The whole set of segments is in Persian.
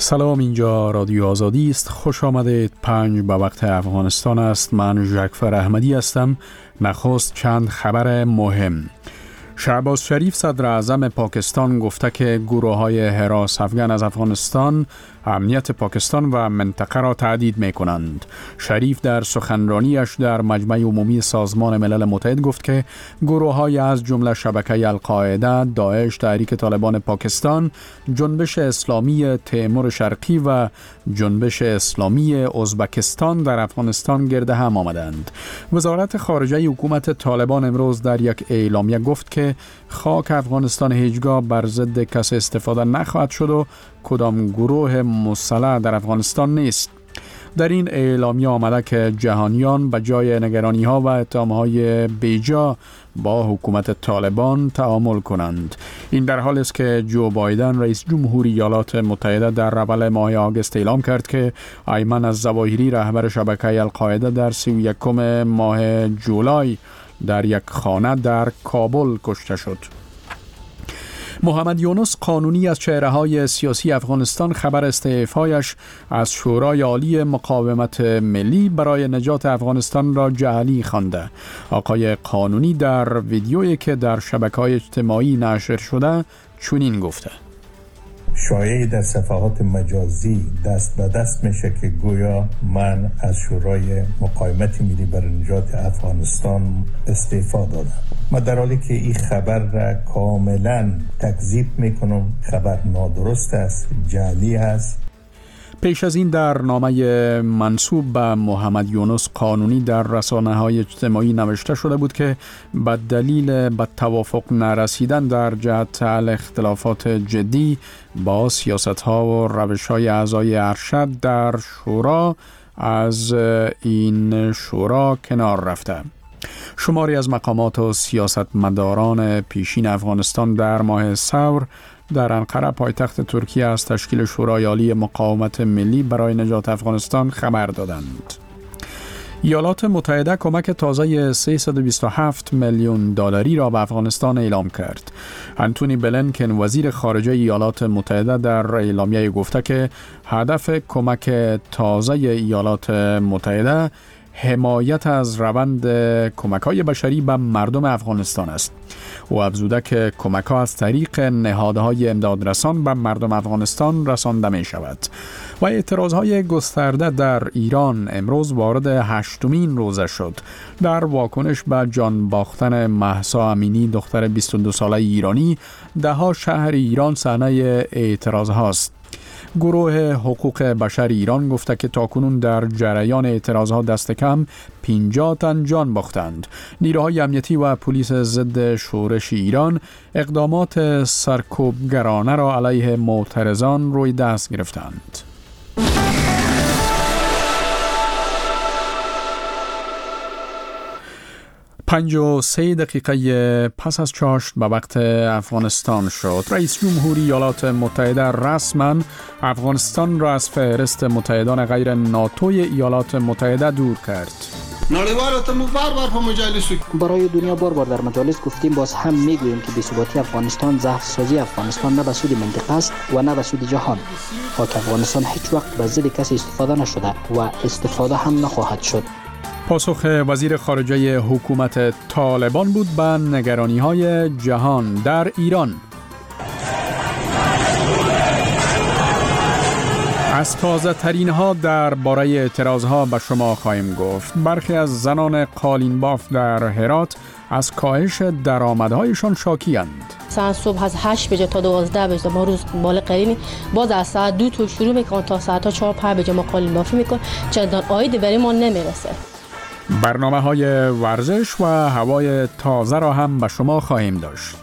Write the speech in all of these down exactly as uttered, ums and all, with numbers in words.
سلام، اینجا رادیو آزادی است. خوش آمدید. پنج به وقت افغانستان است. من ژکفر احمدی هستم. نخست چند خبر مهم. شهباز شریف صدر اعظم پاکستان گفته که گروه‌های حراس افغان از افغانستان امنیت پاکستان و منطقه را تهدید می‌کنند. شریف در سخنرانیش در مجمع عمومی سازمان ملل متحد گفت که گروه‌های از جمله شبکه القاعده، داعش، تحریک طالبان پاکستان، جنبش اسلامی تیمور شرقی و جنبش اسلامی ازبکستان در افغانستان گرد هم آمدند. وزارت خارجه حکومت طالبان امروز در یک اعلامیه گفت که خاک افغانستان هیچگاه بر ضد کسی استفاده نخواهد شد و کدام گروه مسلح در افغانستان نیست. در این اعلامیه آمده که جهانیان به جای نگرانی ها و اتهام های بیجا با حکومت طالبان تعامل کنند. این در حالی است که جو بایدن رئیس جمهوری ایالات متحده در اول ماه آگوست اعلام کرد که ایمن الظواهری رهبر شبکه القاعده در سی و یکم ماه جولای در یک خانه در کابل کشته شد. محمد یونس قانونی از چهره‌های سیاسی افغانستان خبر استعفایش از شورای عالی مقاومت ملی برای نجات افغانستان را جعلی خوانده. آقای قانونی در ویدیویی که در شبکه‌های اجتماعی نشر شده چنین گفته: شایعی در صفحات مجازی دست به دست میشه که گویا من از شورای مقاومت ملی برای نجات افغانستان استعفا دادم. من در حالی که این خبر را کاملا تکذیب میکنم، خبر نادرست است، جعلی است. پیش از این در نامه منسوب به محمد یونس قانونی در رسانه‌های اجتماعی نوشته شده بود که به دلیل به توافق نرسیدن در جهت حل اختلافات جدی با سیاست‌ها و روش‌های اعضای ارشد در شورا از این شورا کنار رفته. شماری از مقامات و سیاستمداران پیشین افغانستان در ماه ثور در انقره پایتخت ترکیه از تشکیل شورای عالی مقاومت ملی برای نجات افغانستان خبر دادند. ایالات متحده کمک تازه سیصد و بیست و هفت میلیون دلاری را به افغانستان اعلام کرد. انتونی بلینکن وزیر خارجه ایالات متحده در اعلامیه گفته که هدف کمک تازه ایالات متحده حمایت از روند کمک‌های بشری به مردم افغانستان است. او افزوده که کمک‌ها از طریق نهادهای امدادرسان به مردم افغانستان رسانده می شود. و اعتراضهای گسترده در ایران امروز وارد هشتمین روزه شد. در واکنش به جان باختن مهسا امینی دختر بیست و دو ساله ایرانی، ده‌ها شهر ایران صحنه اعتراض هاست. گروه حقوق بشر ایران گفته که تاکنون در جریان اعتراضها دست کم پنجاه تن جان باختند. نیروهای امنیتی و پلیس ضد شورش ایران اقدامات سرکوبگرانه را علیه معترضان روی دست گرفتند. پنج و سه دقیقه پس از چاشت به وقت افغانستان شد. رئیس جمهوری ایالات متحده رسما افغانستان را از فهرست متحدان غیر ناتوی ایالات متحده دور کرد. برای دنیا بار بار در مجالس گفتیم، باز هم میگوییم که بی‌ثباتی افغانستان ضعف سازی افغانستان نه به سود منطقه است و نه به سود جهان. خاک افغانستان هیچ وقت به ضد کسی استفاده نشده و استفاده هم نخواهد شد. پاسخ وزیر خارجه حکومت طالبان بود به نگرانی‌های جهان در ایران. از تازه ترین ها در باره اعتراض ها به شما خواهیم گفت. برخی از زنان قالین باف در هرات از کاهش درآمدهایشان شاکی‌اند. ساعت صبح از هشت بجه تا دوازده بجه ما روز بالا قرینی، باز از ساعت دو تو شروع میکنن تا ساعت چهار پنج بجه ما قالین بافی میکنن. چندان عاید برای ما نمیرسه. برنامه های ورزش و هوای تازه را هم به شما خواهیم داشت.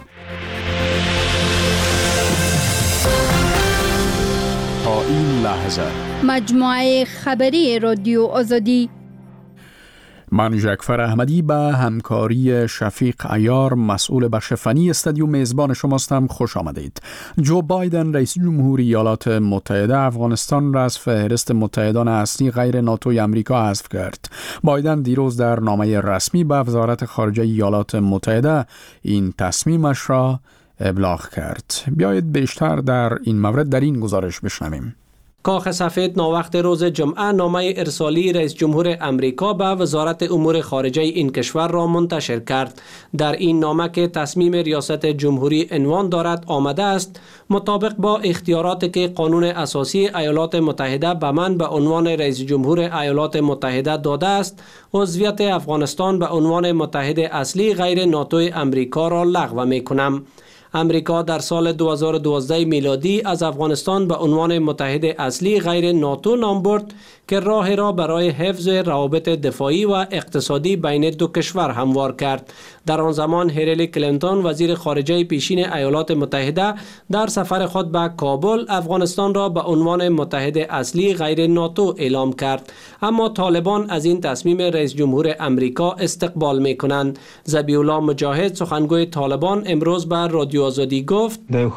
تا این لحظه مجموعه خبری رادیو آزادی. من ژکفر احمدی به همکاری شفیق عیار مسئول بخش فنی استودیو میزبان شماستم. خوش آمدید. جو بایدن رئیس جمهوری ایالات متحده افغانستان را از فهرست متحدان اصلی غیر ناتوی آمریکا حذف کرد. بایدن دیروز در نامه رسمی به وزارت خارجه ایالات متحده این تصمیمش را ابلاغ کرد. بیایید بیشتر در این مورد در این گزارش بشنویم. کاخ سفید ناوقت روز جمعه نامه ارسالی رئیس جمهور امریکا به وزارت امور خارجه این کشور را منتشر کرد. در این نامه که تصمیم ریاست جمهوری عنوان دارد آمده است: مطابق با اختیاراتی که قانون اساسی ایالات متحده به من به عنوان رئیس جمهور ایالات متحده داده است، عضویت افغانستان به عنوان متحد اصلی غیر ناتو امریکا را لغو می کنم. امریکا در سال دو هزار و دوازده میلادی از افغانستان به عنوان متحد اصلی غیر ناتو نام برد که راه را برای حفظ روابط دفاعی و اقتصادی بین دو کشور هموار کرد. در آن زمان هیلاری کلینتون وزیر خارجه پیشین ایالات متحده در سفر خود به کابل افغانستان را به عنوان متحد اصلی غیر ناتو اعلام کرد، اما طالبان از این تصمیم رئیس جمهور امریکا استقبال می کنند. ذبیح الله مجاهد سخنگوی طالبان امروز به رادیو آزادی گفت: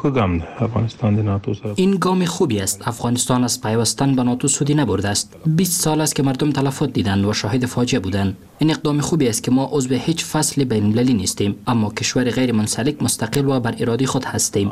این گام خوبی است. افغانستان از پیوستن به ناتو سودی نبرده است. بیست سال است که مردم تلفات دیدند و شاهد فاجعه بودند. این اقدام خوبی است که ما عضو هیچ فصل بین المللی نیستیم، اما کشور غیر منسلک مستقل و بر اراده خود هستیم.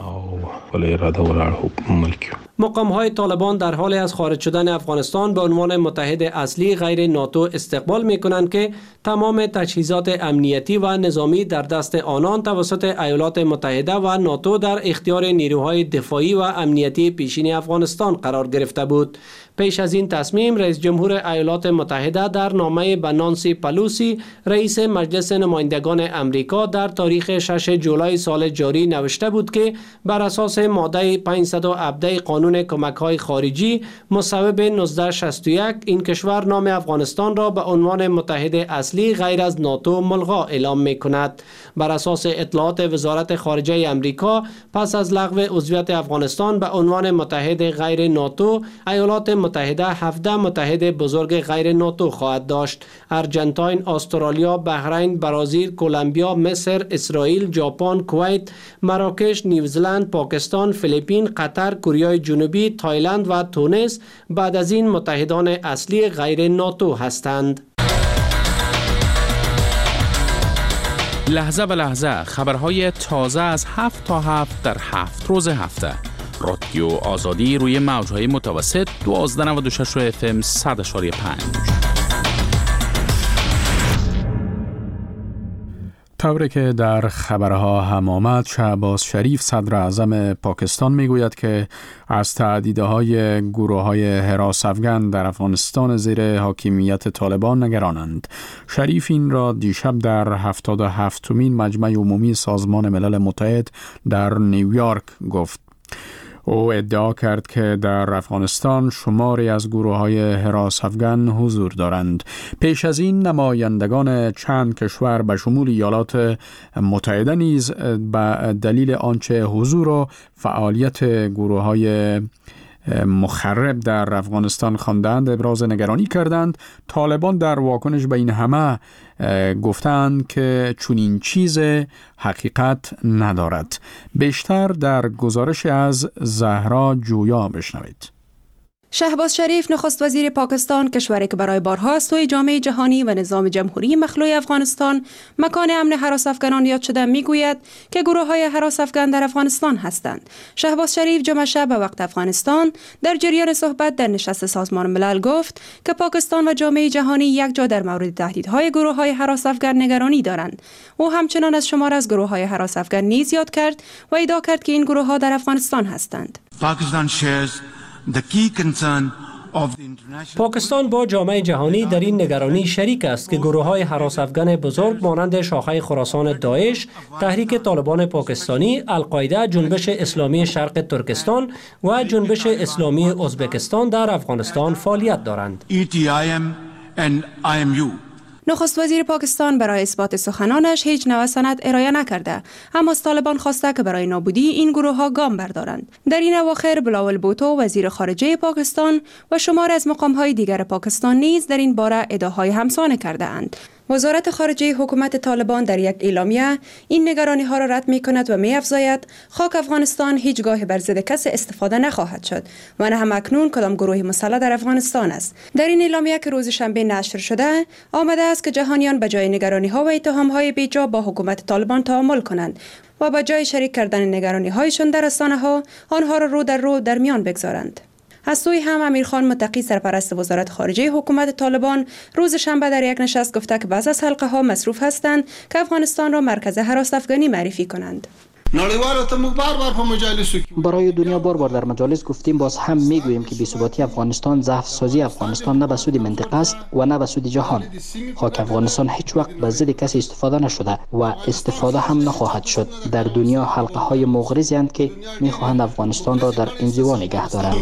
مقام های طالبان در حال از خارج شدن افغانستان به عنوان متحد اصلی غیر ناتو استقبال می کنند که تمام تجهیزات امنیتی و نظامی در دست آنان توسط ایالات متحده و ناتو در اختیار نیروهای دفاعی و امنیتی پیشین افغانستان قرار گرفته بود. پیش از این تصمیم رئیس جمهور ایالات متحده در نامه به نانسی پلوسی رئیس مجلس نمایندگان امریکا در تاریخ شش جولای سال جاری نوشته بود که بر اساس ماده پانصد و هفده قانون کمک‌های خارجی مصوب نوزده شصت و یک این کشور نام افغانستان را به عنوان متحد اصلی غیر از ناتو ملغا اعلام می‌کند. بر اساس اطلاعات وزارت خارجه امریکا پس از لغو عضویت افغانستان به عنوان متحد غیر ناتو، ایالات متحده هفده متحد بزرگ غیر ناتو خواهد داشت: ارجنتاین، استرالیا، بحرین، برزیل، کلمبیا، مصر، اسرائیل، ژاپن، کویت، مراکش، نیوزلند، پاکستان، فیلیپین، قطر، کره جنوبی، تایلند و تونس بعد از این متحدان اصلی غیر ناتو هستند. لحظه به لحظه خبرهای تازه از هفت تا هفت در هفت روز هفته. رادیو آزادی روی موجهای متوسط دوازده نود و شش اف ام صد و پنج. طوری که در خبرها هم آمد، شهباز شریف صدر اعظم پاکستان میگوید که از تعدیدهای گروه‌های حراس افغان در افغانستان زیر حاکمیت طالبان نگرانند. شریف این را دیشب در هفتاد و هفتمین مجمع عمومی سازمان ملل متحد در نیویورک گفت. او ادعا کرد که در افغانستان شماری از گروه‌های حراس افغان حضور دارند. پیش از این نمایندگان چند کشور به شمول ایالات متحده نیز به دلیل آنچه حضور و فعالیت گروه‌های مخرب در افغانستان خواندند ابراز نگرانی کردند. طالبان در واکنش به این همه گفتند که چنین چیز حقیقت ندارد. بیشتر در گزارش از زهرا جویا بشنوید. شهباز شریف نخست وزیر پاکستان، کشوری که برای بارها از سوی جامعه جهانی و نظام جمهوری مخلوع افغانستان مکان امن هراس افغانان یاد شده، میگوید که گروه‌های هراس افغان در افغانستان هستند. شهباز شریف جمعه شب به وقت افغانستان در جریان صحبت در نشست سازمان ملل گفت که پاکستان و جامعه جهانی یک جا در مورد تهدیدهای گروه‌های هراس افغان نگرانی دارند. او همچنان از شمار از گروه‌های هراس افغان نیز یاد کرد و ادعا کرد که این گروه‌ها در افغانستان هستند. پاکستان shares پاکستان با جامعه جهانی در این نگرانی شریک است که گروه‌های هراس افغان بزرگ مانند شاخه خراسان داعش، تحریک طالبان پاکستانی، القاعده، جنبش اسلامی شرق ترکستان و جنبش اسلامی ازبکستان در افغانستان فعالیت دارند. ای تی آی ام and آی ام یو نخست وزیر پاکستان برای اثبات سخنانش هیچ نوع سند ارائه نکرده، اما از طالبان خواسته که برای نابودی این گروه ها گام بردارند. در این اواخر بلاول بوتو وزیر خارجه پاکستان و شمار از مقام های دیگر پاکستان نیز در این باره ادعاهای همسانه کرده اند. وزارت خارجه حکومت طالبان در یک اعلامیه این نگرانی ها را رد می کند و می افزاید خاک افغانستان هیچگاه بر ضد کسی استفاده نخواهد شد و نه هم اکنون کدام گروه مسلح در افغانستان است. در این اعلامیه که روز شنبه نشر شده آمده است که جهانیان به جای نگرانی ها و اتهام های بیجا با حکومت طالبان تعامل کنند و به جای شریک کردن نگرانی هایشان در رسانه ها آنها را رو در رو در میان بگذارند. از سوی هم امیرخان متقی سرپرست وزارت خارجه حکومت طالبان روز شنبه در یک نشست گفته که بعض از حلقه ها مصروف هستند که افغانستان را مرکز هراس افغانی معرفی کنند. برای دنیا بار بار در مجالس گفتیم، باز هم میگوییم که بی‌ثباتی افغانستان ضعف سازی افغانستان نه به سود منطقه است و نه به سود جهان. خاک افغانستان هیچ وقت به ضد کسی استفاده نشده و استفاده هم نخواهد شد. در دنیا حلقه های مغرضی اند که میخواهند افغانستان را در انزوا نگه دارند.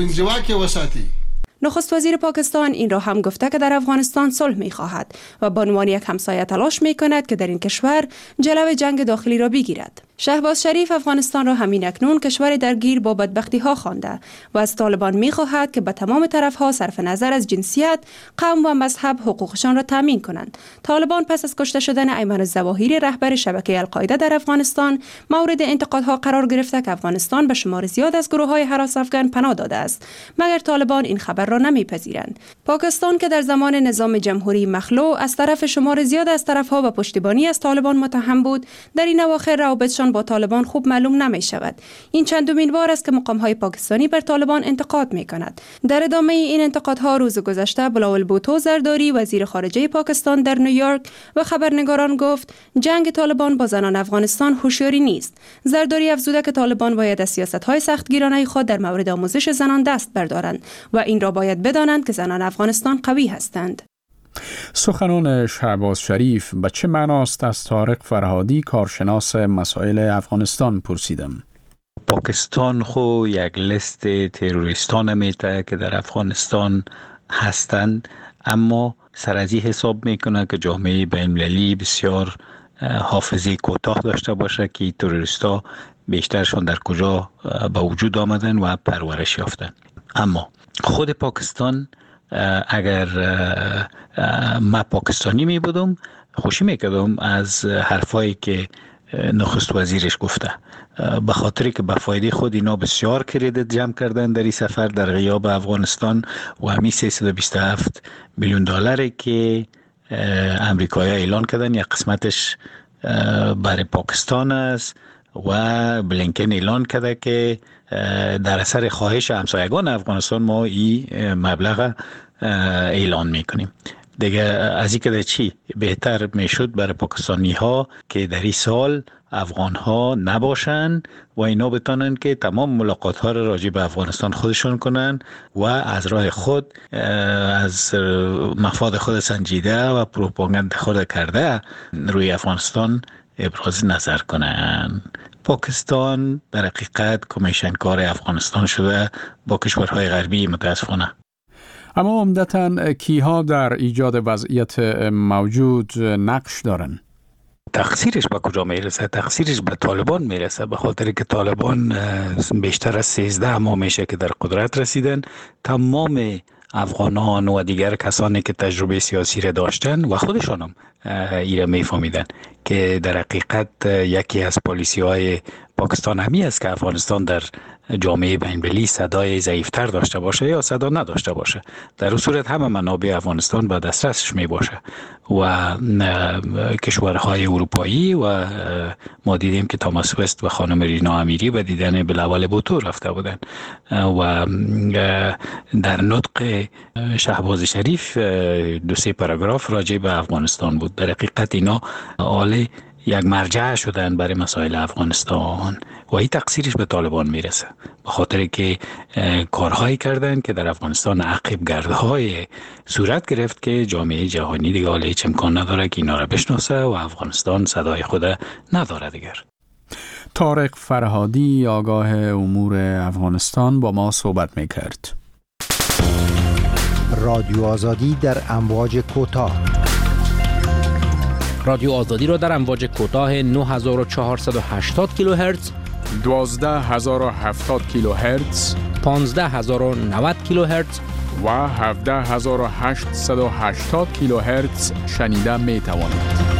نخست وزیر پاکستان این را هم گفته که در افغانستان صلح می خواهد و به عنوان یک همسایه تلاش می کند که در این کشور جلو جنگ داخلی را بگیرد. شهباز شریف افغانستان را همین اکنون کشور درگیر با بدبختی ها خوانده و از طالبان می خواهد که به تمام طرف ها صرف نظر از جنسیت، قوم و مذهب حقوقشان را تامین کنند. طالبان پس از کشته شدن ایمن الظواهری رهبر شبکه القاعده در افغانستان مورد انتقادها قرار گرفته که افغانستان به شمار زیاد از گروه های هراس افغان پناه داده است، مگر طالبان این خبر را نمیپذیرند. پاکستان که در زمان نظام جمهوری مخلوع از طرف شمار زیاد از طرفها و پشتیبانی از طالبان متهم بود، در این اواخر روابطشان با طالبان خوب معلوم نمی شود. این چندمین بار است که مقام‌های پاکستانی بر طالبان انتقاد می کند. در ادامه این انتقادها روز گذشته بلاول بوتو زرداری وزیر خارجه پاکستان در نیویورک و خبرنگاران گفت جنگ طالبان با زنان افغانستان هوشیاری نیست. زرداری افزوده که طالبان باید از سیاست‌های سختگیرانه خود در مورد آموزش زنان دست بردارند و این را باید بدانند که زنان افغانستان قوی هستند. سخنان شهباز شریف به چه معناست از طارق فرهادی کارشناس مسائل افغانستان پرسیدم. پاکستان خو یک لیست تروریستان میته که در افغانستان هستند، اما سرازی حساب میکنه که جامعه بین‌المللی بسیار حافظه کوتاه داشته باشه که تروریستا بیشترشان در کجا به وجود آمدن و پرورش یافتن. اما خود پاکستان اگر ما پاکستانی می بودم خوشی میکردم از حرفایی که نخست وزیرش گفته، به خاطری که به فایده خود اینا بسیار کردیت جمع کردن در این سفر در غیاب افغانستان و همین سیصد و بیست و هفت میلیون دلاری که امریکایی اعلان کردن یک قسمتش برای پاکستان است و بلینکن اعلان کرده که در اثر خواهش همسایگان افغانستان ما این مبلغ اعلان میکنیم. دیگه از این که چی بهتر میشد برای پاکستانی ها که در این سال افغان ها نباشن و اینا بتانن که تمام ملاقات ها را راجع به افغانستان خودشون کنن و از راه خود از مفاد خود سنجیده و پروپاگاند خود کرده روی افغانستان ابراز نظر کنن. پاکستان در حقیقت کمیشن کار افغانستان شده با کشورهای غربی متاسفانه. اما عمدتاً کیها در ایجاد وضعیت موجود نقش دارن؟ تقصیرش به کجا میرسه؟ تقصیرش به طالبان میرسه، به خاطر که طالبان بیشتر از سیزده ماه میشه که در قدرت رسیدن. تمام افغانان و دیگر کسانی که تجربه سیاسی را داشتن و خودشان هم ایره میفهمیدن که در حقیقت یکی از پالیسی های پاکستان همی است که افغانستان در جامعه بین‌المللی صدای ضعیفتر داشته باشه یا صدا نداشته باشه. در اون صورت همه منابع افغانستان به دسترسش می باشه و کشورهای اروپایی و ما دیدیم که تاماس وست و خانم رینا امیری به دیدن بلاول بوتو رفته بودن و در نطق شهباز شریف دو سه پاراگراف راجع به افغانستان بود. در حقیقت اینا آله یک مرجع شدن برای مسائل افغانستان و این تقصیرش به طالبان میرسه، به خاطر که کارهایی کردن که در افغانستان عقب گردهای صورت گرفت که جامعه جهانی دیگه حالا هیچ امکان نداره که اینا را بشناسه و افغانستان صدای خود نداره دیگر. طارق فرهادی آگاه امور افغانستان با ما صحبت میکرد. رادیو آزادی در امواج کوتاه. رادیو آزادی را در امواج کوتاه نه هزار و چهارصد و هشتاد کیلوهرتز، دوازده هزار و هفتاد کیلوهرتز، پانزده هزار و نود کیلوهرتز و هفده هزار و هشتصد و هشتاد کیلوهرتز شنیده می توانید.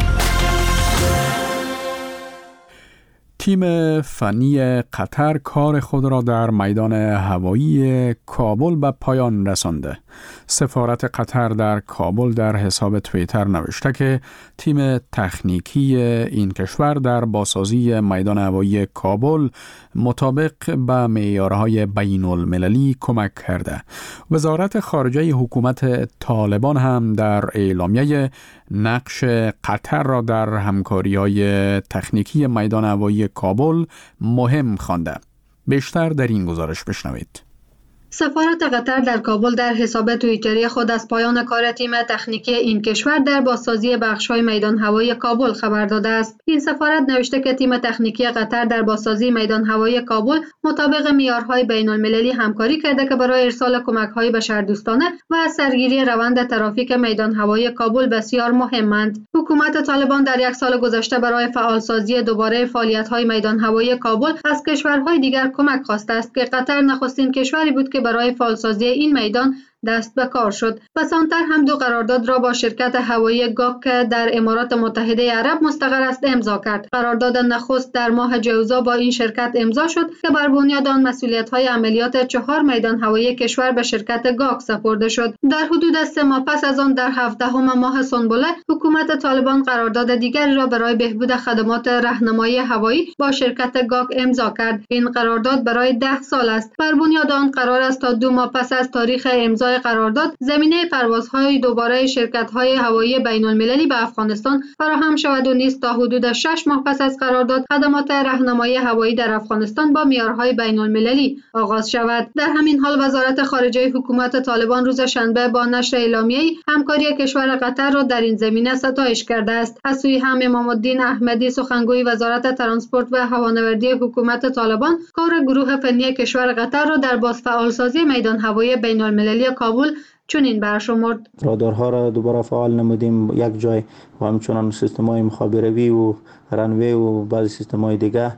تیم فنی قطر کار خود را در میدان هوایی کابل به پایان رسانده. سفارت قطر در کابل در حساب توییتر نوشته که تیم تکنیکی این کشور در بازسازی میدان هوایی کابل مطابق به معیارهای بین المللی کمک کرده. وزارت خارجه حکومت طالبان هم در اعلامیه نقش قطر را در همکاری‌های تکنیکی میدان هوایی کابل مهم خوانده. بیشتر در این گزارش بشنوید. سفارت قطر در کابل در حساب توییتری خود از پایان کار تیم تکنیکی این کشور در بازسازی بخش‌های میدان هوایی کابل خبر داده است. این سفارت نوشته که تیم تکنیکی قطر در بازسازی میدان هوایی کابل مطابق معیارهای بین‌المللی همکاری کرده که برای ارسال کمک‌های بشردوستانه و سرگیری روند ترافیک میدان هوایی کابل بسیار مهمند. حکومت طالبان در یک سال گذشته برای فعالسازی دوباره فعالیت‌های میدان هوایی کابل از کشورهای دیگر کمک خواسته است که قطر نخستین کشوری بود که برای فعالسازی این میدان دست به کار شد. پس آنتر هم دو قرارداد را با شرکت هوایی گاک در امارات متحده عرب مستقر است امضا کرد. قرارداد نخست در ماه جوزا با این شرکت امضا شد که بر بنیاد آن مسئولیت‌های عملیات چهار میدان هوایی کشور به شرکت گاک سپرده شد. در حدود سه ماه پس از آن در هفدهم ماه سنبله حکومت طالبان قرارداد دیگری را برای بهبود خدمات راهنمایی هوایی با شرکت گاک امضا کرد. این قرارداد برای ده سال است. بر بنیاد آن قرار است تا دو ماه پس از تاریخ امضا قرارداد زمینه پروازهای دوباره شرکت‌های هوایی بین‌المللی به افغانستان فراهم شود و نیز تا حدود شش ماه پس از قرارداد خدمات راهنمایی هوایی در افغانستان با معیارهای بین‌المللی آغاز شود. در همین حال وزارت خارجه حکومت طالبان روز شنبه با نشر اعلامیه‌ای همکاری کشور قطر را در این زمینه ستایش کرده است. از سوی هم امام الدین احمدی سخنگوی وزارت ترانسپورت و هوانوردی حکومت طالبان کار گروه فنی کشور قطر را در بازفعالسازی میدان هوایی بین‌المللی کابل چنین برشمرد. رادارها را دوباره فعال نمودیم یک جای و همچنان سیستم‌های مخابراتی و رنوی و بعضی سیستم‌های دیگه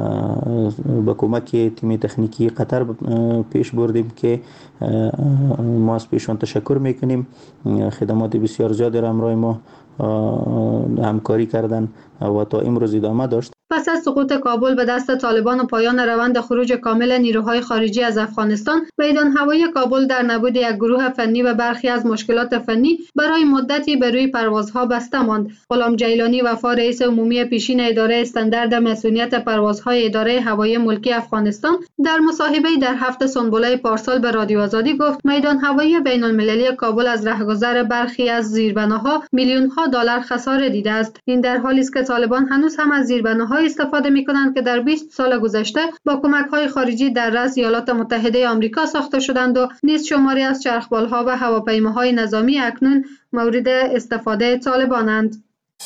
با کمک تیم تکنیکی قطر پیش بردیم که ما از پیشان تشکر میکنیم. خدمات بسیار زیادی را همراه ما همکاری کردن و تا امروز ادامه داشت. پس از سقوط کابل به دست طالبان و پایان روند خروج کامل نیروهای خارجی از افغانستان، میدان هوایی کابل در نبود یک گروه فنی و برخی از مشکلات فنی برای مدتی به روی پروازها بسته ماند. غلام جیلانی وفا رئیس عمومی پیشین اداره استاندارد مسئولیت پروازهای اداره هوایی ملکی افغانستان در مصاحبه‌ای در هفت سنبله پارسال به رادیو آزادی گفت میدان هوایی بین‌المللی کابل از رهگذر برخی از زیربناها میلیون‌ها دلار خساره دیده است. این در حالی است که طالبان هنوز هم از زیربناهای استفاده می‌کنند که در بیست سال گذشته با کمک‌های خارجی در رأس ایالات متحده آمریکا ساخته شدند و نیز شماری از چرخبال‌ها و هواپیماهای نظامی اکنون مورد استفاده طالبانند.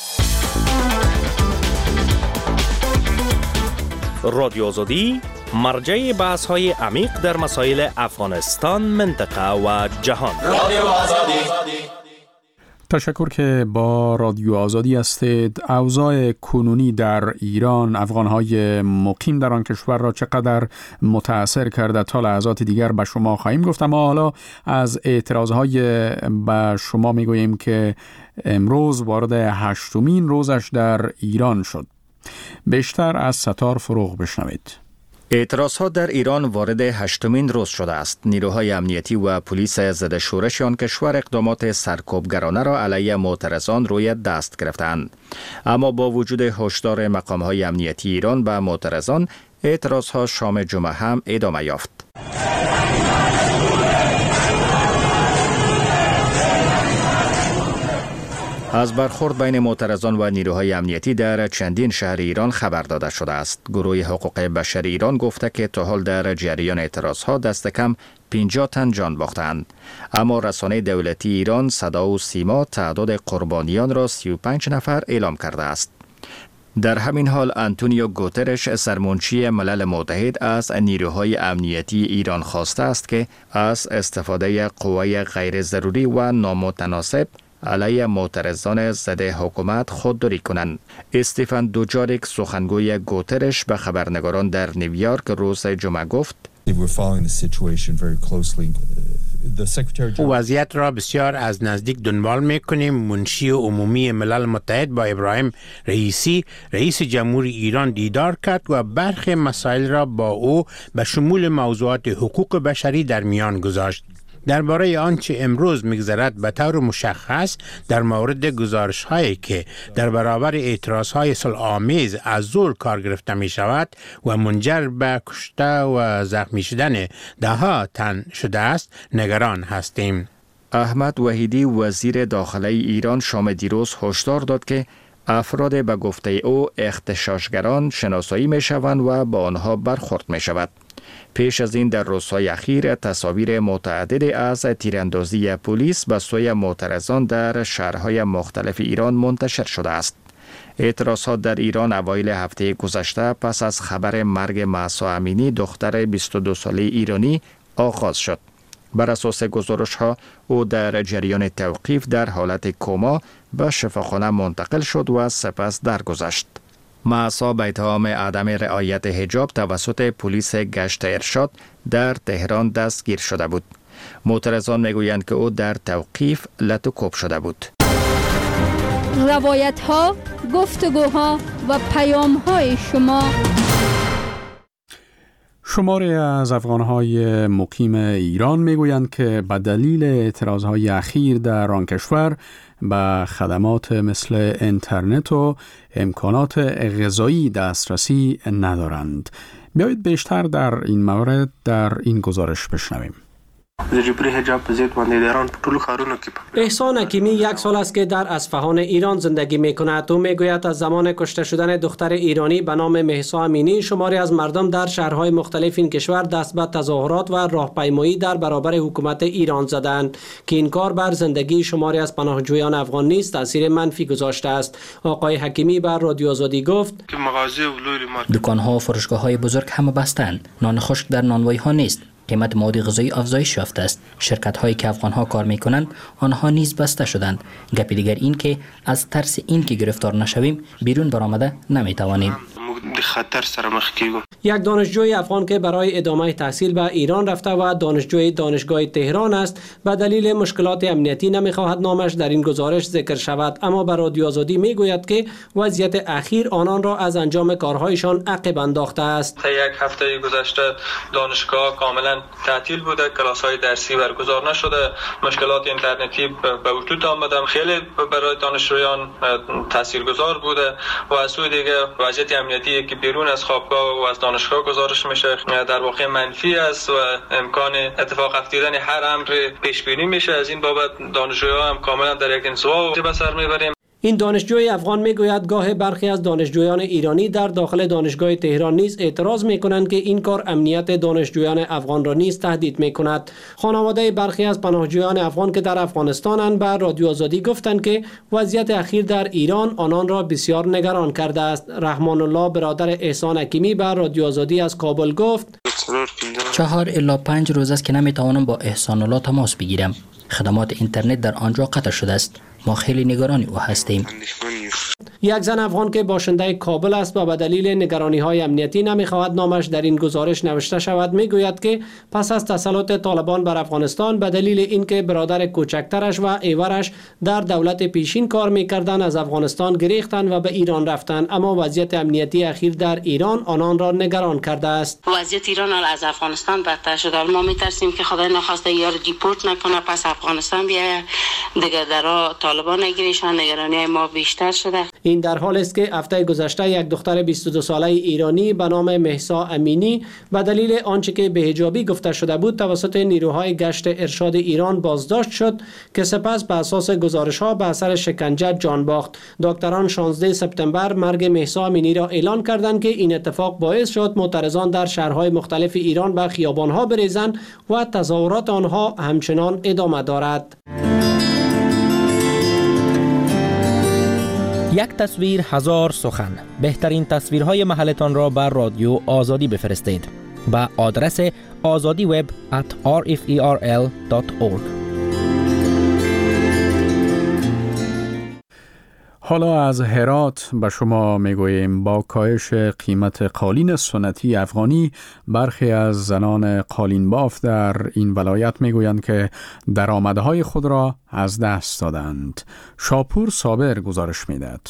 رادیو آزادی مرجع بحث‌های عمیق در مسائل افغانستان، منطقه و جهان. رادیو آزادی. تشکر که با رادیو آزادی هستید. اوضاع کنونی در ایران افغانهای مقیم در آن کشور را چقدر متاثر کرده تا لحظات دیگر به شما خواهیم گفت، اما حالا از اعتراضهای به شما میگوییم که امروز وارد هشتمین روزش در ایران شد. بیشتر از ستار فروغ بشنوید. اعتراضها در ایران وارد هشتمین روز شده است. نیروهای امنیتی و پلیس ضد شورش آن کشور اقدامات سرکوبگرانه را علیه معترضان روی دست گرفتند. اما با وجود هشدار مقام‌های امنیتی ایران به معترضان، اعتراضها شام جمعه هم ادامه یافت. از برخورد بین معترضان و نیروهای امنیتی در چندین شهر ایران خبر داده شده است. گروه حقوق بشر ایران گفته که تا حال در جریان اعتراضها دست کم پنجاه تن جان باختند. اما رسانه دولتی ایران صدا و سیما تعداد قربانیان را سی و پنج نفر اعلام کرده است. در همین حال آنتونیو گوترش سرمنشی ملل متحد از نیروهای امنیتی ایران خواسته است که از استفاده قوه غیر ضروری و نامتناسب علیه معترضان ضد حکومت خودداری کنند. استیفن دوجاریک سخنگوی گوترش به خبرنگاران در نیویورک روز جمعه گفت: وضعیت را بسیار از نزدیک دنبال میکنیم. منشی عمومی ملل متحد با ابراهیم رئیسی رئیس جمهوری ایران دیدار کرد و برخی مسائل را با او به شمول موضوعات حقوق بشری در میان گذاشت. درباره آنچه امروز میگذرد به طور مشخص در مورد گزارش هایی که در برابر اعتراض های صلح‌آمیز از زور کار گرفته می شود و منجر به کشته و زخمی شدن ده ها تن شده است نگران هستیم. احمد وحیدی وزیر داخله ایران شام دیروز هشدار داد که افراد به گفته او اغتشاشگران شناسایی می شوند و با آنها برخورد می شود. پیش از این در روزهای اخیر تصاویر متعددی از تیراندازی پلیس به سوی معترضان در شهرهای مختلف ایران منتشر شده است. اعتراضات در ایران اوایل هفته گذشته پس از خبر مرگ مهسا امینی دختر بیست و دو ساله ایرانی آغاز شد. بر اساس گزارش‌ها او در جریان توقیف در حالت کما به شفاخانه منتقل شد و سپس درگذشت. مهسا به اتهام عدم رعایت حجاب توسط پلیس گشت ارشاد در تهران دستگیر شده بود. معترضان میگویند که او در توقیف لطوکوب شده بود. روایت ها، گفتگوها و پیام های شما. شماری از افغانهای مقیم ایران میگویند که به دلیل اعتراضهای اخیر در آن کشور به خدمات مثل اینترنت و امکانات غذایی دسترسی ندارند. بیایید بیشتر در این مورد در این گزارش بشنویم. احسان حکیمی یک سال است که در اصفهان ایران زندگی میکند. او میگوید از زمان کشته شدن دختر ایرانی به نام مهسا امینی شماری از مردم در شهرهای مختلف این کشور دست به تظاهرات و راهپیمایی در برابر حکومت ایران زدند که این کار بر زندگی شماری از پناهجویان افغان نیز تاثیر منفی گذاشته است. آقای حکیمی بر رادیو آزادی گفت که مغازه و دکان‌ها و فروشگاه‌های بزرگ همه بستند. نان خشک در نانوایی‌ها نیست. قیمت مواد غذایی افزایش یافته است. شرکت هایی که افغان ها کار می کنند آنها نیز بسته شدند. گپی دیگر این که از ترس این که گرفتار نشویم بیرون برآمده نمی توانیم. خطر سره مخ کیږو. یک دانشجوی افغان که برای ادامه تحصیل به ایران رفته و دانشجوی دانشگاه تهران است به دلیل مشکلات امنیتی نمیخواهد نامش در این گزارش ذکر شود، اما بر رادیو آزادی میگوید که وضعیت اخیر آنان را از انجام کارهایشان عقب انداخته است. تا یک هفته گذشته دانشگاه کاملا تعطیل بوده، کلاس‌های درسی برگزار نشده، مشکلات اینترنتی به وجود آمده، خیلی برای دانشجویان تاثیرگذار بوده و از سوی دیگه وضعیت امنیتی که بیرون از خوابگاه و از دانشگاه گزارش میشه در واقع منفی است و امکان اتفاق افتادن هر امر پیش بینی میشه. از این بابت دانشجویان هم کاملا در یک انزوا به سر میبریم. این دانشجوی افغان میگوید گاه برخی از دانشجویان ایرانی در داخل دانشگاه تهران نیز اعتراض میکنند که این کار امنیت دانشجویان افغان را نیز تهدید میکند. خانواده برخی از پناهجویان افغان که در افغانستانند به رادیو آزادی گفتند که وضعیت اخیر در ایران آنان را بسیار نگران کرده است. رحمان الله برادر احسان حکیمی به رادیو آزادی از کابل گفت چهار الی پنج روز است که نمیتوانم با احسان الله تماس بگیرم. خدمات اینترنت در آنجا قطع شده است. ما خیلی نگران او هستیم. یک زن افغان که باشنده کابل است و به دلیل نگرانی های امنیتی نمیخواهد نامش در این گزارش نوشته شود میگوید که پس از تسلط طالبان بر افغانستان به دلیل اینکه برادر کوچکترش و ایورش در دولت پیشین کار میکردند از افغانستان گریختند و به ایران رفتند، اما وضعیت امنیتی اخیر در ایران آنان را نگران کرده است. وضعیت ایران از افغانستان بدتر شده. ما میترسیم که خدای نخواسته یار دیپورت نکنه پس افغانستان بیاید دیگه در طالبان نگیرشان. نگرانی ما بیشتر شده. این در حال است که هفته گذشته یک دختر بیست و دو ساله ایرانی به نام مهسا امینی به دلیل آنچه که بی‌حجابی گفته شده بود توسط نیروهای گشت ارشاد ایران بازداشت شد که سپس به اساس گزارش‌ها به اثر شکنجه جان باخت. دکتران شانزده سپتامبر مرگ مهسا امینی را اعلان کردند که این اتفاق باعث شد معترضان در شهرهای مختلف ایران به خیابان‌ها بریزند و تظاهرات آنها همچنان ادامه دارد. یک تصویر هزار سخن. بهترین تصویرهای محلتان را بر رادیو آزادی بفرستید با آدرس آزادی وب ات آر اف ای آر ال دات اورگ. حالا از هرات به شما میگوییم با کاهش قیمت قالین سنتی افغانی برخی از زنان قالین باف در این ولایت میگویند که درآمدهای خود را از دست دادند. شاپور صابر گزارش میدهد.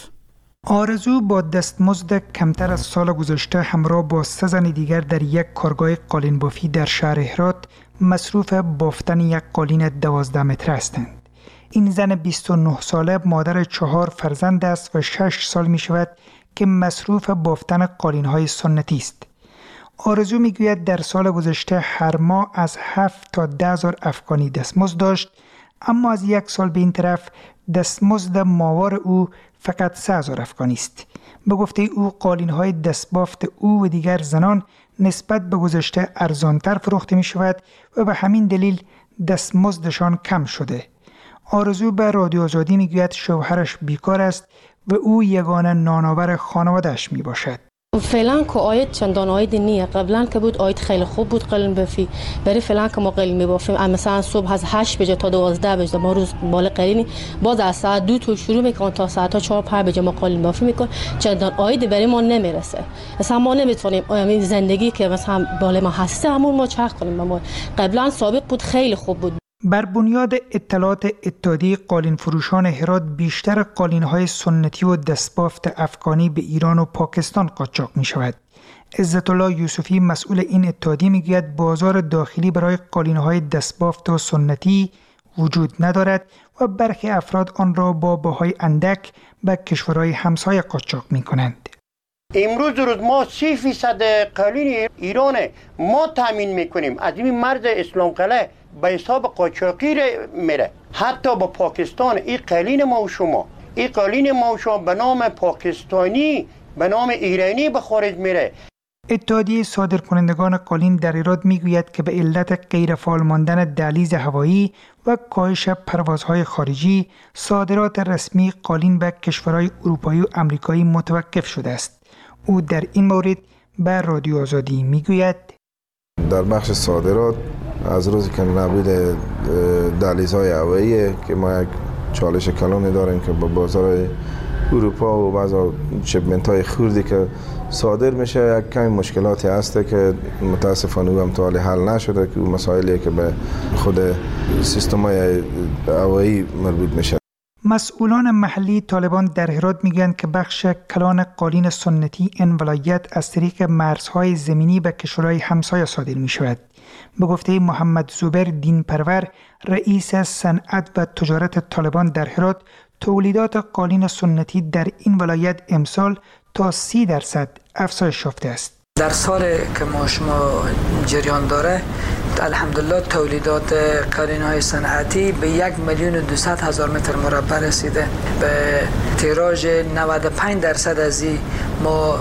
آرزو با دستمزد کمتر از سال گذشته همراه با سه زن دیگر در یک کارگاه قالین بافی در شهر هرات مصروف بافتن یک قالین دوازده متر هستند. این زن بیست و نه ساله مادر چهار فرزند است و شش سال می شود که مصروف بافتن قالین های سنتی است. آرزو می گوید در سال گذشته هر ماه از هفت تا ده هزار افغانی دستمزد داشت، اما از یک سال به این طرف دستمزد ماهوار او فقط سه هزار افغانی است. به گفته او قالین های دستبافت او و دیگر زنان نسبت به گذشته ارزانتر فروخته می شود و به همین دلیل دستمزدشان کم شده. آرزو به رادیو آزادی می گوید شوهرش بیکار است و او یگانه نانآور خانواده‌اش می باشد. فعلا که آید چندان آید نیه. قبلا که بود آید خیلی خوب بود قالین بافی. برای فعلا که ما قالین میبافیم مثلا صبح از هشت بجه تا دوازده بجه ما روز بالا قالینی، باز از ساعت دو تو شروع میکنن تا ساعت چهار پنج بجه ما قالین بافی میکنن. چندان آید برای ما نمیرسه. مثلا ما نمیتونیم این زندگی که مثلا بالا ما هسته همون ما چرخ کنیم. ما قبلا سابق بود خیلی خوب بود. بر بنیاد اطلاعات اتحادیه قالین فروشان هرات بیشتر قالین‌های سنتی و دستبافت افغانی به ایران و پاکستان قاچاق می‌شود. عزت الله یوسفی مسئول این اتحادیه میگوید بازار داخلی برای قالین‌های دستبافت و سنتی وجود ندارد و برخی افراد آن را با بهای اندک به کشورهای همسایه قاچاق می‌کنند. امروز روز ما سی فیصد قالین ایران ما تامین میکنیم، از این مرز اسلام قلعه به حساب قاچاقی میره. حتی با پاکستان این قالین ما و شما این قالین ما و شما به نام پاکستانی به نام ایرانی به خارج میره. اتحادیه صادرکنندگان قالین در ایران میگوید که به علت غیرفعال ماندن دهلیز هوایی و کاهش پروازهای خارجی صادرات رسمی قالین به کشورهای اروپایی و آمریکایی متوقف شده است. او در این مورد به رادیو آزادی میگوید در بخش صادرات از روزی که نبود دهلیزهای هوایی که ما یک چالش کلانی داریم که با بازار اروپا و بعضی شیپمنت های خوردی که صادر میشه یک کمی مشکلاتی هسته که متاسفانه او هم تا حال حل نشده که اون مسائلی که به خود سیستم های هوایی مربوط میشه. مسئولان محلی طالبان در هرات میگن که بخش کلان قالین سنتی این ولایت از طریق مرزهای زمینی به کشورهای همسایه صادر می شود. به گفته محمد زبیر دین پرور رئیس صنعت و تجارت طالبان در هرات، تولیدات قالین سنتی در این ولایت امسال تا سی درصد افزایش یافته است. در سال که ما شما جریان داره الحمدلله تولیدات قالین های صنعتی به یک میلیون و دویست هزار متر مربع رسیده. به تیراژ نود و پنج درصد از این ما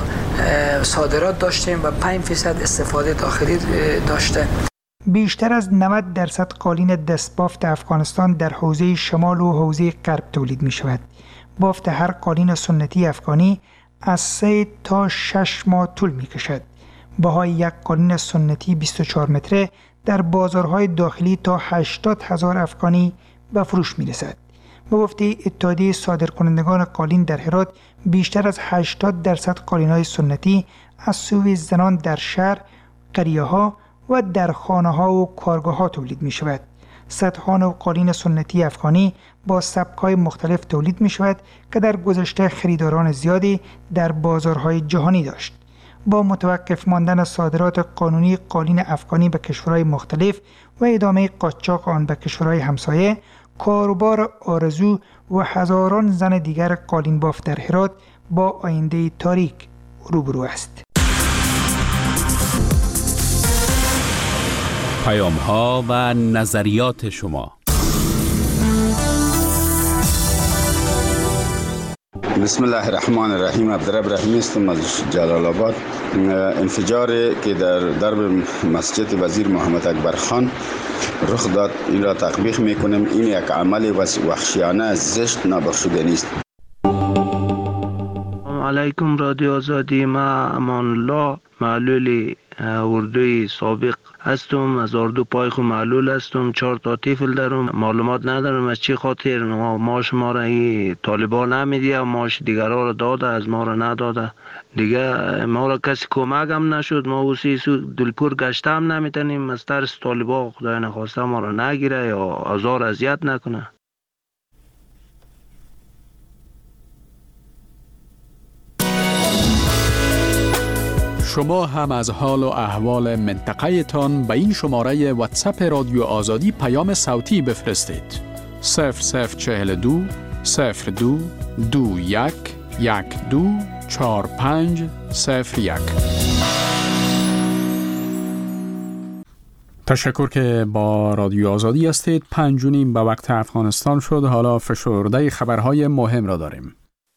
صادرات داشتیم و پنج فیصد استفاده داخلی داشته. بیشتر از نود درصد قالین دستبافت افغانستان در حوزه شمال و حوزه غرب تولید می شود. بافت هر قالین سنتی افغانی از سه تا شش ماه طول می کشد. بهای یک قالین سنتی بیست و چهار متره در بازارهای داخلی تا هشتاد هزار افغانی به فروش می رسد. به گفته اتحادیه صادرکنندگان قالین در هرات، بیشتر از هشتاد درصد قالین‌های سنتی از سوی زنان در شهر، قریه‌ها و در خانه‌ها و کارگاه‌ها تولید می شود. صدها نوع قالین سنتی افغانی با سبک‌های مختلف تولید می شود که در گذشته خریداران زیادی در بازارهای جهانی داشت. با متوقف ماندن صادرات قانونی قالین افغانی به کشورهای مختلف و ادامه قاچاق آن به کشورهای همسایه، کاروبار آرزو و هزاران زن دیگر قالین باف در هرات با آینده تاریک روبرو است. پیام ها و نظریات شما. بسم الله الرحمن الرحیم. عبدالرب رحیمی هستم از جلال آباد. انفجاری که در درب مسجد وزیر محمد اکبر خان رخ داد این را تطبیق میکنیم. این یک عمل وحشیانه زشت نابخشودنی است. علیکم رادیو آزادی. ما امان الله معلول اردوی سابق هستم، از اردو پایخ و معلول هستم، چهار تا طفل دارم. معلومات ندارم از چی خاطر ماش ما را این طالبان نمیدی و ماش دیگرها را داده، از ما را نداده. دیگه ما را کسی کمک هم نشد. ما اوسی سو دلپور گشته هم نمیتونیم از ترس طالبان خدای نخواسته ما را نگیره یا آزار اذیت نکنه. شما هم از حال و احوال منطقه تان به این شماره واتساپ رادیو آزادی پیام صوتی بفرستید. صفر صفر چهل دو صفر دو دو یک یک دو چهار پنج صفر یک. تشکر که با رادیو آزادی هستید. پنج و نیم به وقت افغانستان شد. حالا فشرده خبرهای مهم را داریم.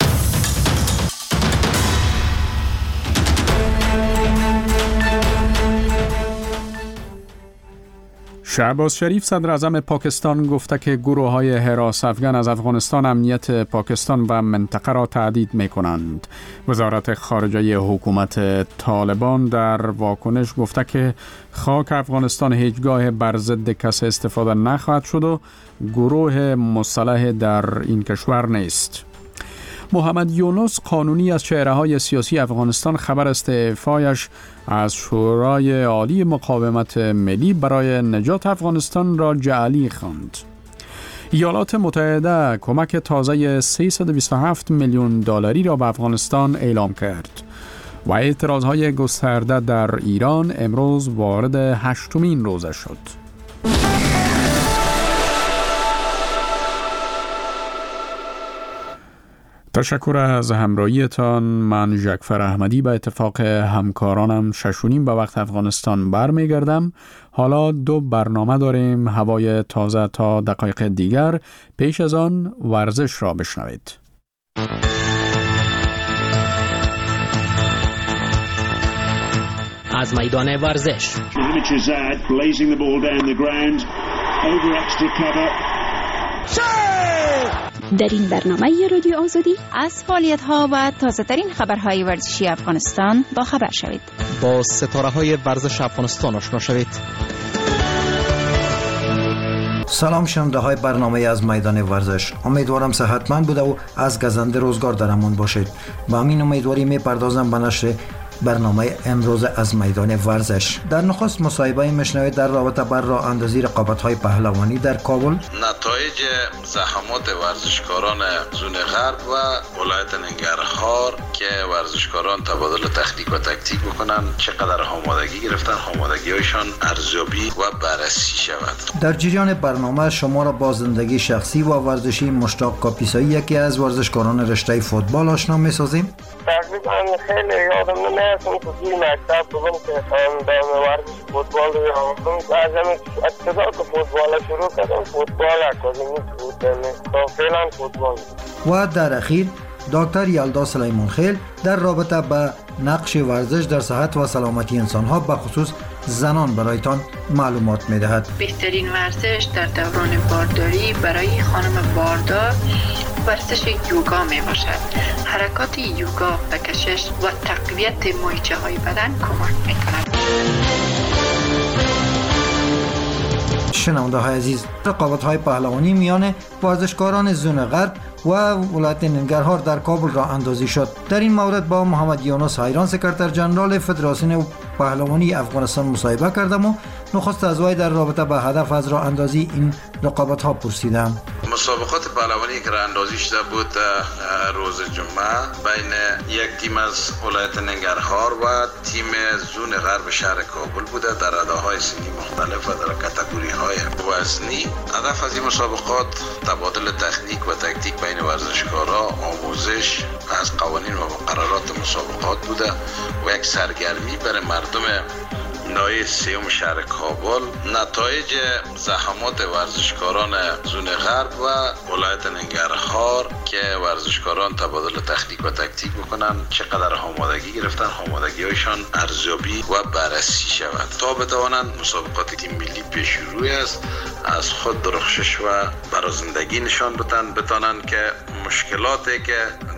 شهباز شریف صدر اعظم پاکستان گفته که گروه های حراس افغان از افغانستان امنیت پاکستان و منطقه را تهدید می کنند. وزارت خارجه حکومت طالبان در واکنش گفته که خاک افغانستان هیچگاه بر ضد کسی استفاده نخواهد شد و گروه مسلح در این کشور نیست. محمد یونس قانونی از چهره‌های سیاسی افغانستان خبر استعفایش از شورای عالی مقاومت ملی برای نجات افغانستان را جعلی خواند. ایالات متحده کمک تازه سیصد و بیست و هفت میلیون دلاری را به افغانستان اعلام کرد و اعتراضهای گسترده در ایران امروز وارد هشتمین روزه شد. تشکر از همراهیتان. من ژکفر احمدی به اتفاق همکارانم ششونیم به وقت افغانستان برمیگردم. حالا دو برنامه داریم، هوای تازه تا دقایق دیگر. پیش از آن ورزش را بشنوید. از میدان ورزش در این برنامه رادیو آزادی از فعالیت‌ها و تازه‌ترین خبرهای ورزشی افغانستان با خبر شوید. با ستاره‌های ورزش افغانستان آشنا شوید. سلام شنونده های برنامه از میدان ورزش. امیدوارم صحتمند بوده و از گزنده روزگار در امان باشید. با همین امیدواری میپردازم به نشر برنامه امروز از میدان ورزش. در نخست مصاحبه میشنوید در رابطه بر راه اندازی رقابت‌های پهلوانی در کابل، نتایج زحمات ورزشکاران زون غرب و ولایت ننگرهار که ورزشکاران تبادل تکنیک و تاکتیک بکنن، چقدر آمادگی گرفتن، آمادگی‌هایشان ارزیابی و بررسی شود. در جریان برنامه شما را با زندگی شخصی و ورزشی مشتاق کاپیسایی، یکی از ورزشکاران رشته فوتبال آشنا می‌سازیم. تقریبا خیلی یادم نمیاد که توی مکتب بودم که خواندم ورزش فوتبال رو یادم. از همین ابتدا که فوتبال شروع کردم، فوتبال اکادمی بود، تا فعلا فوتبال. و در اخیر دکتر یلدا سلیمان خیل در رابطه با نقش ورزش در صحت و سلامتی انسان‌ها به خصوص زنان برایتان معلومات می‌دهد. بهترین ورزش در دوران بارداری برای خانم باردار ورزش یوگا می باشد. حرکات یوگا به کشش و تقویت مایچه های بدن کمک می کند. شنونده های عزیز، رقابت های پهلوانی میان ورزشکاران زون غرب و ولایت ننگرهار در کابل را اندازی شد. در این مورد با محمد یونس حیران، سکرتر جنرال فدراسیون پهلوانی افغانستان مصاحبه کردم و نخست از وی در رابطه با هدف از راه اندازی این رقابت ها پرسیدم. مسابقات پهلوانی که راه اندازی شده بود روز جمعه بین یک تیم از ولایت ننگرهار و تیم زون غرب شهر کابل بوده در رده‌های سنی مختلف و در کاتگوری‌های وزنی. هدف از این مسابقات تبادل تکنیک و تاکتیک بین ورزشکارا، آموزش از قوانین و مقررات مسابقات بوده و یک سرگرمی برای مردم نایه سیوم شهر کابل. نتایج زحمات ورزشکاران زون غرب و ولایت ننگرهار که ورزشکاران تبادل تکنیک و تاکتیک بکنن، چقدر آمادگی گرفتن، آمادگی‌هایشان ارزیابی و بررسی شود تا بتوانند مسابقات تیم ملی پیش روی است از خود درخشش و برازندگی نشان بدن، بتانند که مشکلاتی که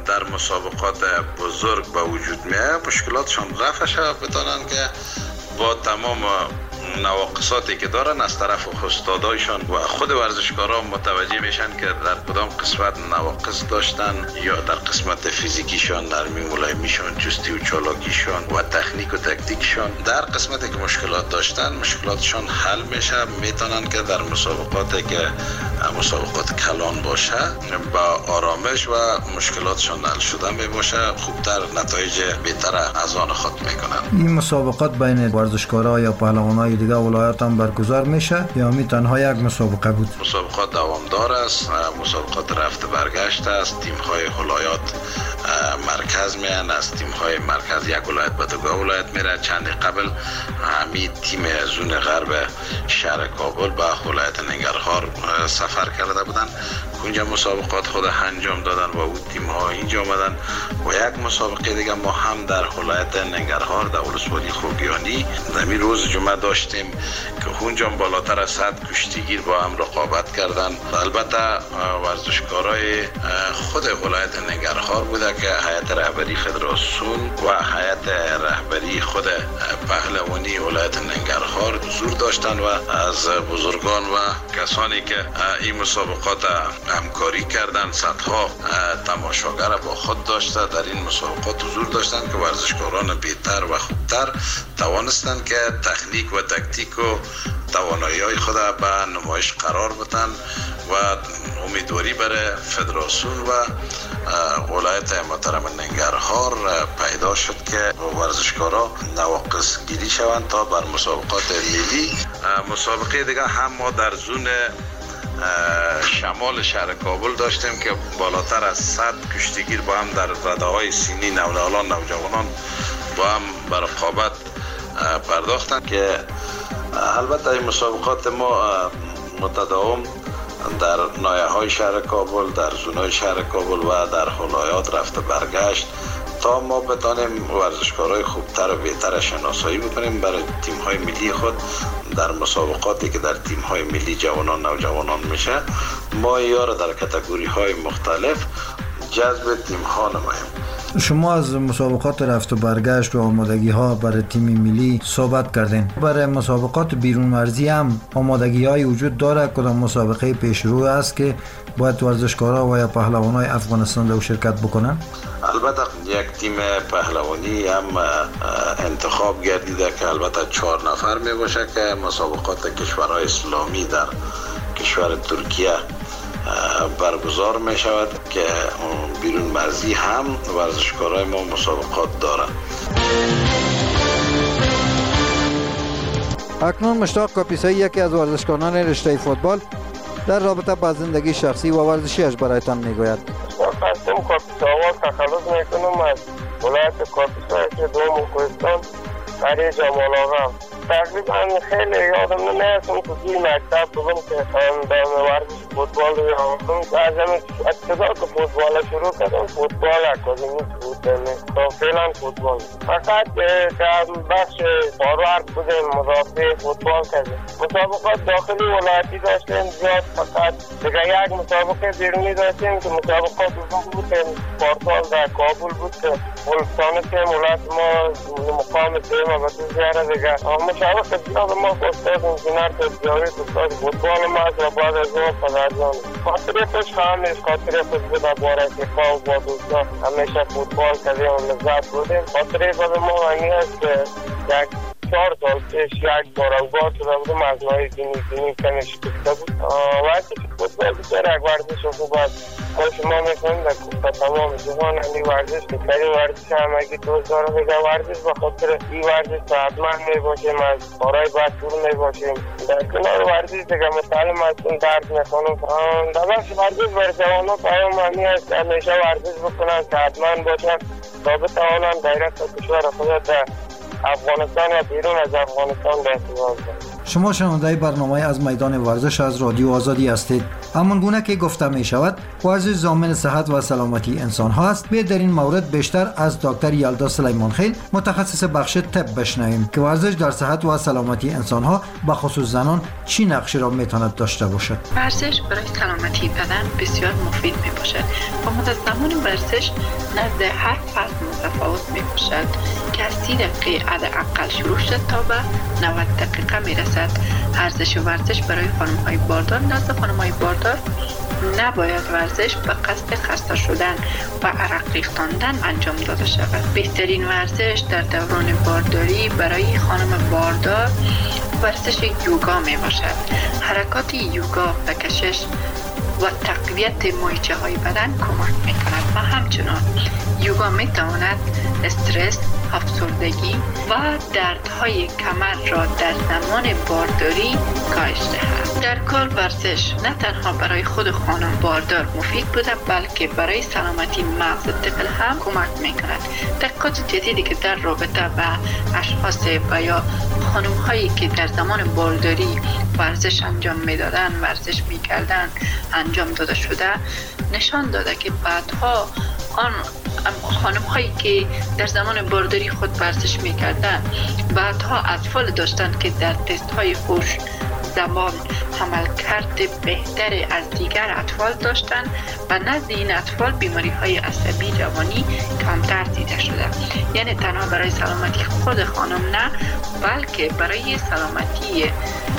در مسابقات بزرگ به وجود میاد مشکلاتشان رفع شود، بتانند که با تمام نواقصاتی که دارن از طرف استادایشان و خود ورزشکارا متوجه میشن که در کدام قسمت نواقص داشتن، یا در قسمت فیزیکیشان، نرمی ملایمیشان، چستی و چالاکیشان و تکنیک و تکتیکشان. در قسمتی که مشکلات داشتن مشکلاتشان حل میشه، میتونن که در مسابقاتی که مسابقات کلان باشه با آرامش و مشکلاتشان حل شده می باشه خوبتر نتایج بهتر از آن خود میکنن. این مسابقات بین ورزشکارا یا پهلوانای دیگه ولایت هم برگزار میشه یا می تنها یک مسابقه بود؟ مسابقات دوامدار است، مسابقات رفت برگشت است. تیم های ولایات مرکز میان، از تیم های مرکز یک ولایت به دیگه ولایت میره. چند قبل همین تیم زون غرب شهر کابل به ولایت ننگرهار سفر کرده بودن، اونجا مسابقات خود انجام دادن و اون تیم ها اینجا آمدن. و یک مسابقه دیگه ما هم در ولایت ننگرهار در ولسوالی خوگیانی در روز جمعه داشتیم که اونجا بالاتر از صد کشتیگیر با هم رقابت کردن. البته ورزشکارای خود ولایت ننگرهار بوده که هیئت رهبری فدراسیون و هیئت رهبری خود پهلوانی ولایت ننگرهار حضور داشتن و از بزرگان و کسانی که این مسابقات همکاری کردن، صدها تماشاگر با خود داشته در این مسابقات حضور داشتن که ورزشکاران بهتر و خوبتر توانستند که تکنیک و تکتیک و توانایی‌های خود به نمایش قرار بدن و امیدواری برای فدراسیون و ولایت محترم ننگرهار پیدا شد که ورزشکارا نواقص گیری شوند تا بر مسابقات ملی. مسابقه دیگه هم ما در زون شمال شهر کابل داشتیم که بالاتر از صد کشتیگیر با هم در رده‌های سینی نونالان نوجوانان با هم بر رقابت پرداختن که البته این مسابقات ما متداوم در نایه‌های شهر کابل، در زونای شهر کابل و در ولایات رفته برگشت تا ما بتانیم ورزشکارای خوبتر و بهتر شناسایی بکنیم برای تیم‌های ملی خود. در مسابقاتی که در تیم‌های ملی جوانان نوجوانان میشه ما یا در کاتگوری‌های مختلف جذب تیم‌ها نماییم. شما از مسابقات رفت و برگشت و آمادگی ها برای تیم ملی صحبت کردین. برای مسابقات بیرون مرزی هم آمادگی های وجود داره؟ کدام مسابقه پیشرو است که باید ورزشکارا و یا پهلوانای افغانستان رو شرکت بکنن؟ البته یک تیم پهلوانی هم انتخاب گردیده که البته چهار نفر می باشه که مسابقات کشورهای اسلامی در کشور ترکیه برگزار می شود که بیرون مرزی هم ورزشکارای ما مسابقات دارند. اکنون مشتاق کاپیسایی یکی از ورزشکاران رشته فوتبال در رابطه با زندگی شخصی و ورزشیش برایتان میگوید. خواستم کاپیساوار تخلص میکنم از ولایت کاپیسا که دوم کوهستان قریه جمال آقا. تقریبا خیلی یادم نمیاد که توی مکتب بودم که در ورزش فوتبال رو یادم. از همین ابتدا که فوتبال شروع کردم فوتبال اکادمی بود تا فعلا فوتبال. فقط در بخش فاروارد بودیم مدافع فوتبال کردیم. مسابقات داخلی ولایتی داشتیم زیاد، فقط دیگه یک مسابقه بیرونی داشتیم که مسابقات بود که پارسال در کابل بود که ولستان تیم ولایت ما مقام تیم و تو زیاره دیگه مسابقه زیاد ما استاد انجینر تجاری استاد فوتبال ما از بعد از اون پدرجان خاطره خوش خواهمیش خاطره خوش بوده باره که کاو با دوستان همیشه فوتبال کردیم و لذت بودیم. خاطره بود ما همی هست که یک چهار سال پیش یک بار اوگاه شده بودم از نهای دینی دینی کمی شکسته بود. وقتی که فوتبال بسیار یک ورزش خوب است ما شما میکنیم در کفت تمام جهان همی ورزش که کاری ورزش همگی دوست داره بگه ورزش به خاطر این ورزش صحتمند میباشیم، از کارهای باید دور میباشیم. در کنار ورزش دیگه متعلم هستیم درد میخونم. در بخش ورزش بر جوانان پیام همی هست که همیشه ورزش بکنن، صحتمند باشن تا بتوانن دایرکت کشور خود در افغانستان و بیرون از افغانستان به ارتباط. شما شنونده برنامه از میدان ورزش از رادیو آزادی هستید. همان گونه که گفته می شود ورزش ضامن صحت و سلامتی انسان ها است. به در این مورد بیشتر از دکتر یلدا سلیمان خیل متخصص بخش طب بشنویم که ورزش در صحت و سلامتی انسان ها به خصوص زنان چی نقشی را می تواند داشته باشد. ورزش برای سلامتی بدن بسیار مفید می باشد و مدت زمان ورزش نزد هر فرد متفاوت می باشد که از سی دقیقه حداقل شروع شد تا به نود دقیقه می رسد. ارزش ورزش برای خانم های باردار نزد خانم های باردار نباید ورزش به قصد خسته شدن و عرق ریختاندن انجام داده شود. بهترین ورزش در دوران بارداری برای خانم باردار ورزش یوگا می باشد. حرکات یوگا و کشش و تقویت مایچه های بدن کمک می کند و همچنان یوگا می تواند استرس، افسردگی و دردهای کمر را در زمان بارداری کاهش دهد. در کل ورزش نه تنها برای خود خانم باردار مفید بوده بلکه برای سلامتی مغز طفل هم کمک می کند. تحقیقات جدیدی که در رابطه با اشخاص و یا خانم هایی که در زمان بارداری ورزش انجام می دادن ورزش می کردن انجام داده شده نشان داده که بعدها آن خانم هایی که در زمان بارداری خود ورزش می کردن بعدها اطفال داشتن که در تست های هوش زمان عملکرد بهتر از دیگر اطفال داشتن و نزد این اطفال بیماری های عصبی روانی کمتر دیده شده. یعنی تنها برای سلامتی خود خانم نه بلکه برای سلامتی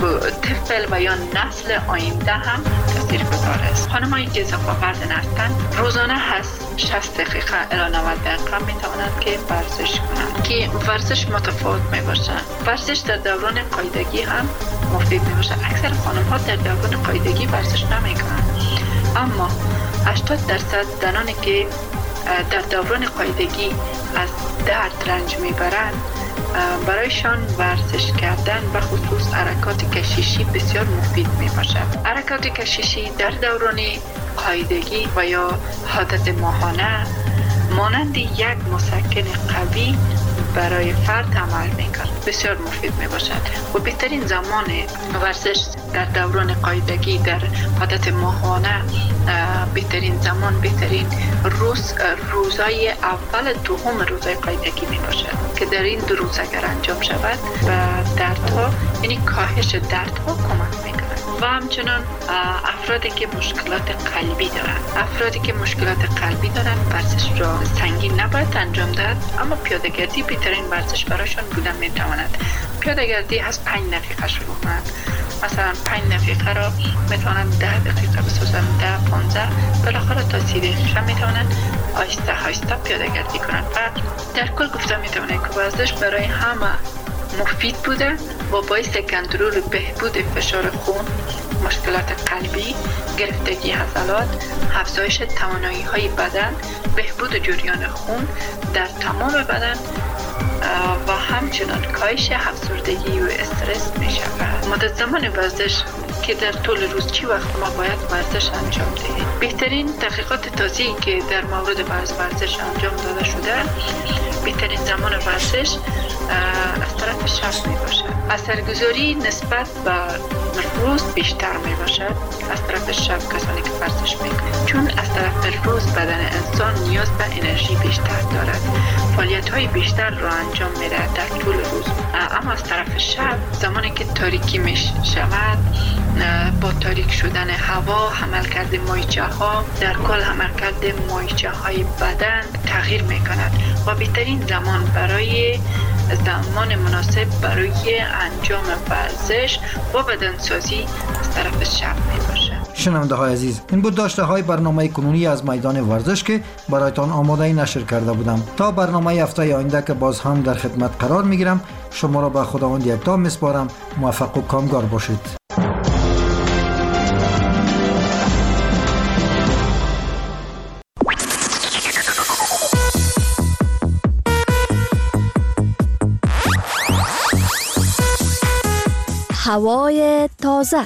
طفل و یا نسل آینده هم تاثیرگذار است. خانمایی که اضافه وزن هستند روزانه هست شصت دقیقه الی نود دقیقه می توانند که ورزش کنند که ورزش متفاوت می باشند. ورزش در دوران قاعدگی هم مفید می باشد. اکثر خانم ها در دوران قاعدگی ورزش نمی کنند اما هشتاد درصد زنانی که در دوران قاعدگی از درد رنج می برند برایشان ورزش کردن و خصوص حرکات کششی بسیار مفید می باشد. حرکات کششی در دوران قاعدگی و یا عادت ماهانه مانند یک مسکن قوی برای فرد عمل میکرد بسیار مفید می باشد و بهترین زمان ورزش در دوران قاعدگی در عادت ماهانه بهترین زمان بهترین روز روزای اول دوم روزای قاعدگی می باشد که در این دو روز اگر انجام شود و دردها یعنی کاهش دردها کمک می کند و همچنان افرادی که مشکلات قلبی دارند افرادی که مشکلات قلبی دارند ورزش را سنگین نباید انجام داد اما پیاده‌گردی بهترین ورزش برایشان بودن می تواند. پیاده‌گردی از پنج دقیقه شروع کنند مثلا پنج دقیقه را می توانند ده دقیقه بسازند ده پانزده بالاخره تا سی دقیقه می توانند آهسته آهسته پیاده‌گردی کنند و در کل گفته می توانند که ورزش برای همه مفید بوده و باعث کنترل بهبود فشار خون، مشکلات قلبی، گرفتگی عضلات، افزایش توانایی های بدن، بهبود جریان خون در تمام بدن و همچنان کاهش افسردگی و استرس می شود. مدت زمان ورزش که در طول روز چی وقت ما باید ورزش انجام دهیم. بهترین تحقیقات تازه‌ای که در مورد ورزش انجام داده شده بهترین زمان ورزش از طرف شب می باشد. اثرگذاری نسبت به روز بیشتر می باشد از طرف شب کسانی که ورزش می کنند چون از طرف روز بدن انسان نیاز به انرژی بیشتر دارد فعالیت های بیشتر را انجام می دهد در طول روز اما از طرف شب زمانی که تاریکی می شود با تاریک شدن هوا عملکرد مایچه ها در کل عملکرد مایچه های بدن تغییر می کند و بهترین زمان برای زمان مناسب برای انجام ورزش و بدنسازی از طرف شب می باشد. شنونده های عزیز این بود داشته های برنامه کنونی از میدان ورزش که برایتان آماده نشر کرده بودم. تا برنامه هفته آینده که باز هم در خدمت قرار می گیرم شما را به خداوند یکتا می سپارم. موفق و کامگار باشید. هوای تازه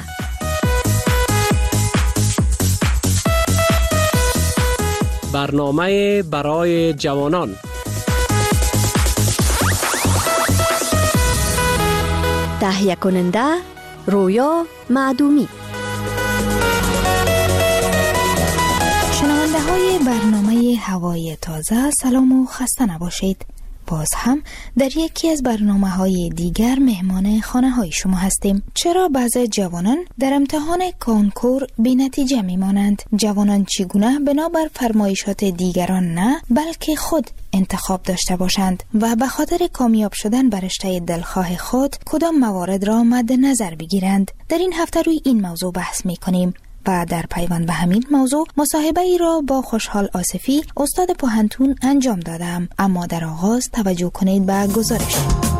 برنامه برای جوانان تهیه کننده رویا معدومی های برنامه هوای تازه سلام و خسته نباشید. باز هم در یکی از برنامه های دیگر مهمان خانه های شما هستیم. چرا بعضی جوانان در امتحان کنکور بی نتیجه می مانند؟ جوانان چگونه بنابر فرمایشات دیگران نه بلکه خود انتخاب داشته باشند و به خاطر کامیاب شدن بر رشته دلخواه خود کدام موارد را مد نظر بگیرند؟ در این هفته روی این موضوع بحث می کنیم. و در پیوند به همین موضوع مصاحبه ای را با خوشحال آصفی استاد پوهنتون انجام دادم. اما در آغاز توجه کنید به گزارش.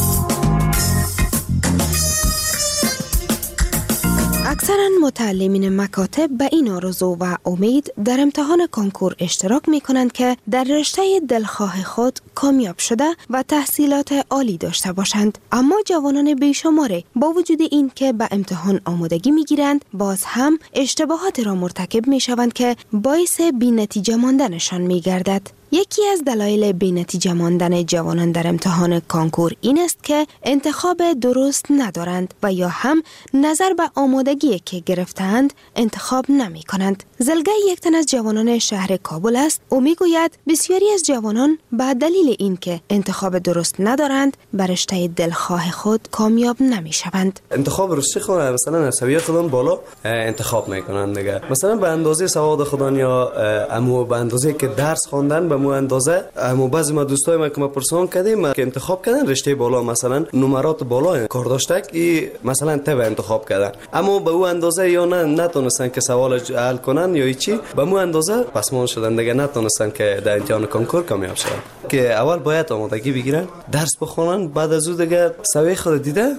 اکثرا متعلمین مکاتب به این آرزو و امید در امتحان کنکور اشتراک می کنند که در رشته دلخواه خود کامیاب شده و تحصیلات عالی داشته باشند. اما جوانان بیشماره با وجود این که به امتحان آمادگی می گیرند باز هم اشتباهات را مرتکب می شوند که باعث بی نتیجه ماندنشان می گردد. یکی از دلایل بی‌نتیجه ماندن جوانان در امتحان کنکور این است که انتخاب درست ندارند و یا هم نظر به آمادگی که گرفتند انتخاب نمی کنند. زلگه یک تن از جوانان شهر کابل است او می گوید بسیاری از جوانان به دلیل اینکه انتخاب درست ندارند بر رشته دلخواه خود کامیاب نمی شوند. انتخاب رشته خود مثلا سویه خودان بالا انتخاب میکنند دیگه. مثلا به اندازه سواد خودان یا امو به اندازه که درس خواندن به مو اندازه اما بعضی ما دوستای ما که ما پرسان کردیم که انتخاب کردن رشته بالا مثلا نمرات بالا کار داشته که مثلا تبع انتخاب کردن اما به اون اندازه یا نه نتونستن که سوال حل کنن یا چی به اون اندازه پسماند شدن دیگه نتونستن که در امتحان کنکور کامیاب شدن. که اول باید آمادگی بگیرن درس بخونن بعد از اون دیگه سوی خود دیده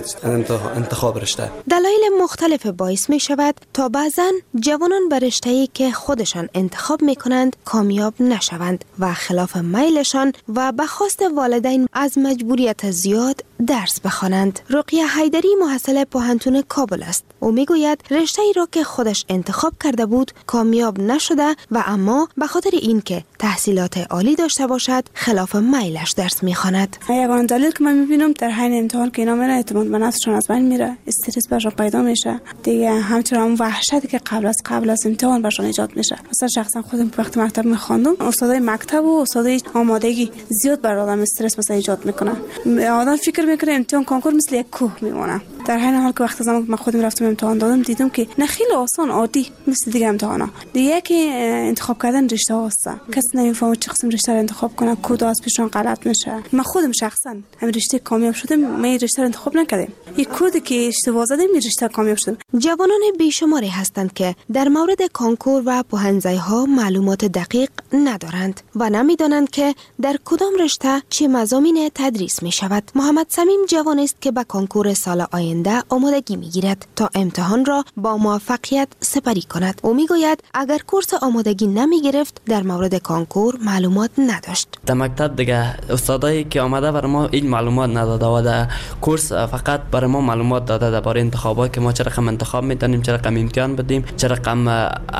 انتخاب رشته. دلایل مختلف باعث می شود تا بعضن جوانان بر رشته‌ای که خودشان انتخاب می کنند کامیاب نشوند و خلاف میلشان و به خواست والدین از مجبوریت زیاد درس بخوانند. رقیه حیدری محصل پوهنتون کابل است. او میگوید رشته ای را که خودش انتخاب کرده بود کامیاب نشده و اما به خاطر اینکه تحصیلات عالی داشته باشد خلاف میلش درس میخواند. یگانه دلیل که من میبینم در حین امتحان که اینا میره اعتماد به نفسشون از بین میره، استرس برشون پیدا میشه دیگه، همچنین اون وحشتی که قبل از قبل از امتحان برشون ایجاد میشه. مثلا شخصا خودم وقتی مکتب میخواندم استادای مکتب و استادای آمادگی زیاد بر آدم استرس مثلا ایجاد میکنه. آدم فکر میکنه امتحان کنکور مثل یک کوه میمونه، در حین حال که وقتی زمان من خودم رفتم امتحان دادم دیدم که نه خیلی آسان عادی مثل دیگه امتحانا. دیگه که انتخاب کردن رشته هاست، کسی نمیفهمه چه قسم رشته رو انتخاب کنه، کد از پیشون غلط میشه. من خودم شخصا همین رشته کامیاب شدم، من رشته رو انتخاب نکردم، یک کدی که اشتباه زدم این رشته کامیاب شدم. جوانان بیشماری هستند که در مورد کنکور و پوهنځی‌ها معلومات دقیق ندارند و نمیدانند که در کدام رشته چه مضامین تدریس می شود. محمد صمیم جوان است که به کنکور سال آینده آمادگی می گیرد تا امتحان را با موفقیت سپری کند. او می گوید اگر کورس آمادگی نمی گرفت در مورد کنکور معلومات نداشت. در مکتب دیگه استادایی که آمده برای ما این معلومات نداده و در کورس فقط برای ما معلومات داده درباره انتخابات که ما چه رقم انتخاب می‌دانیم، چه رقم امتحان بدیم، چه رقم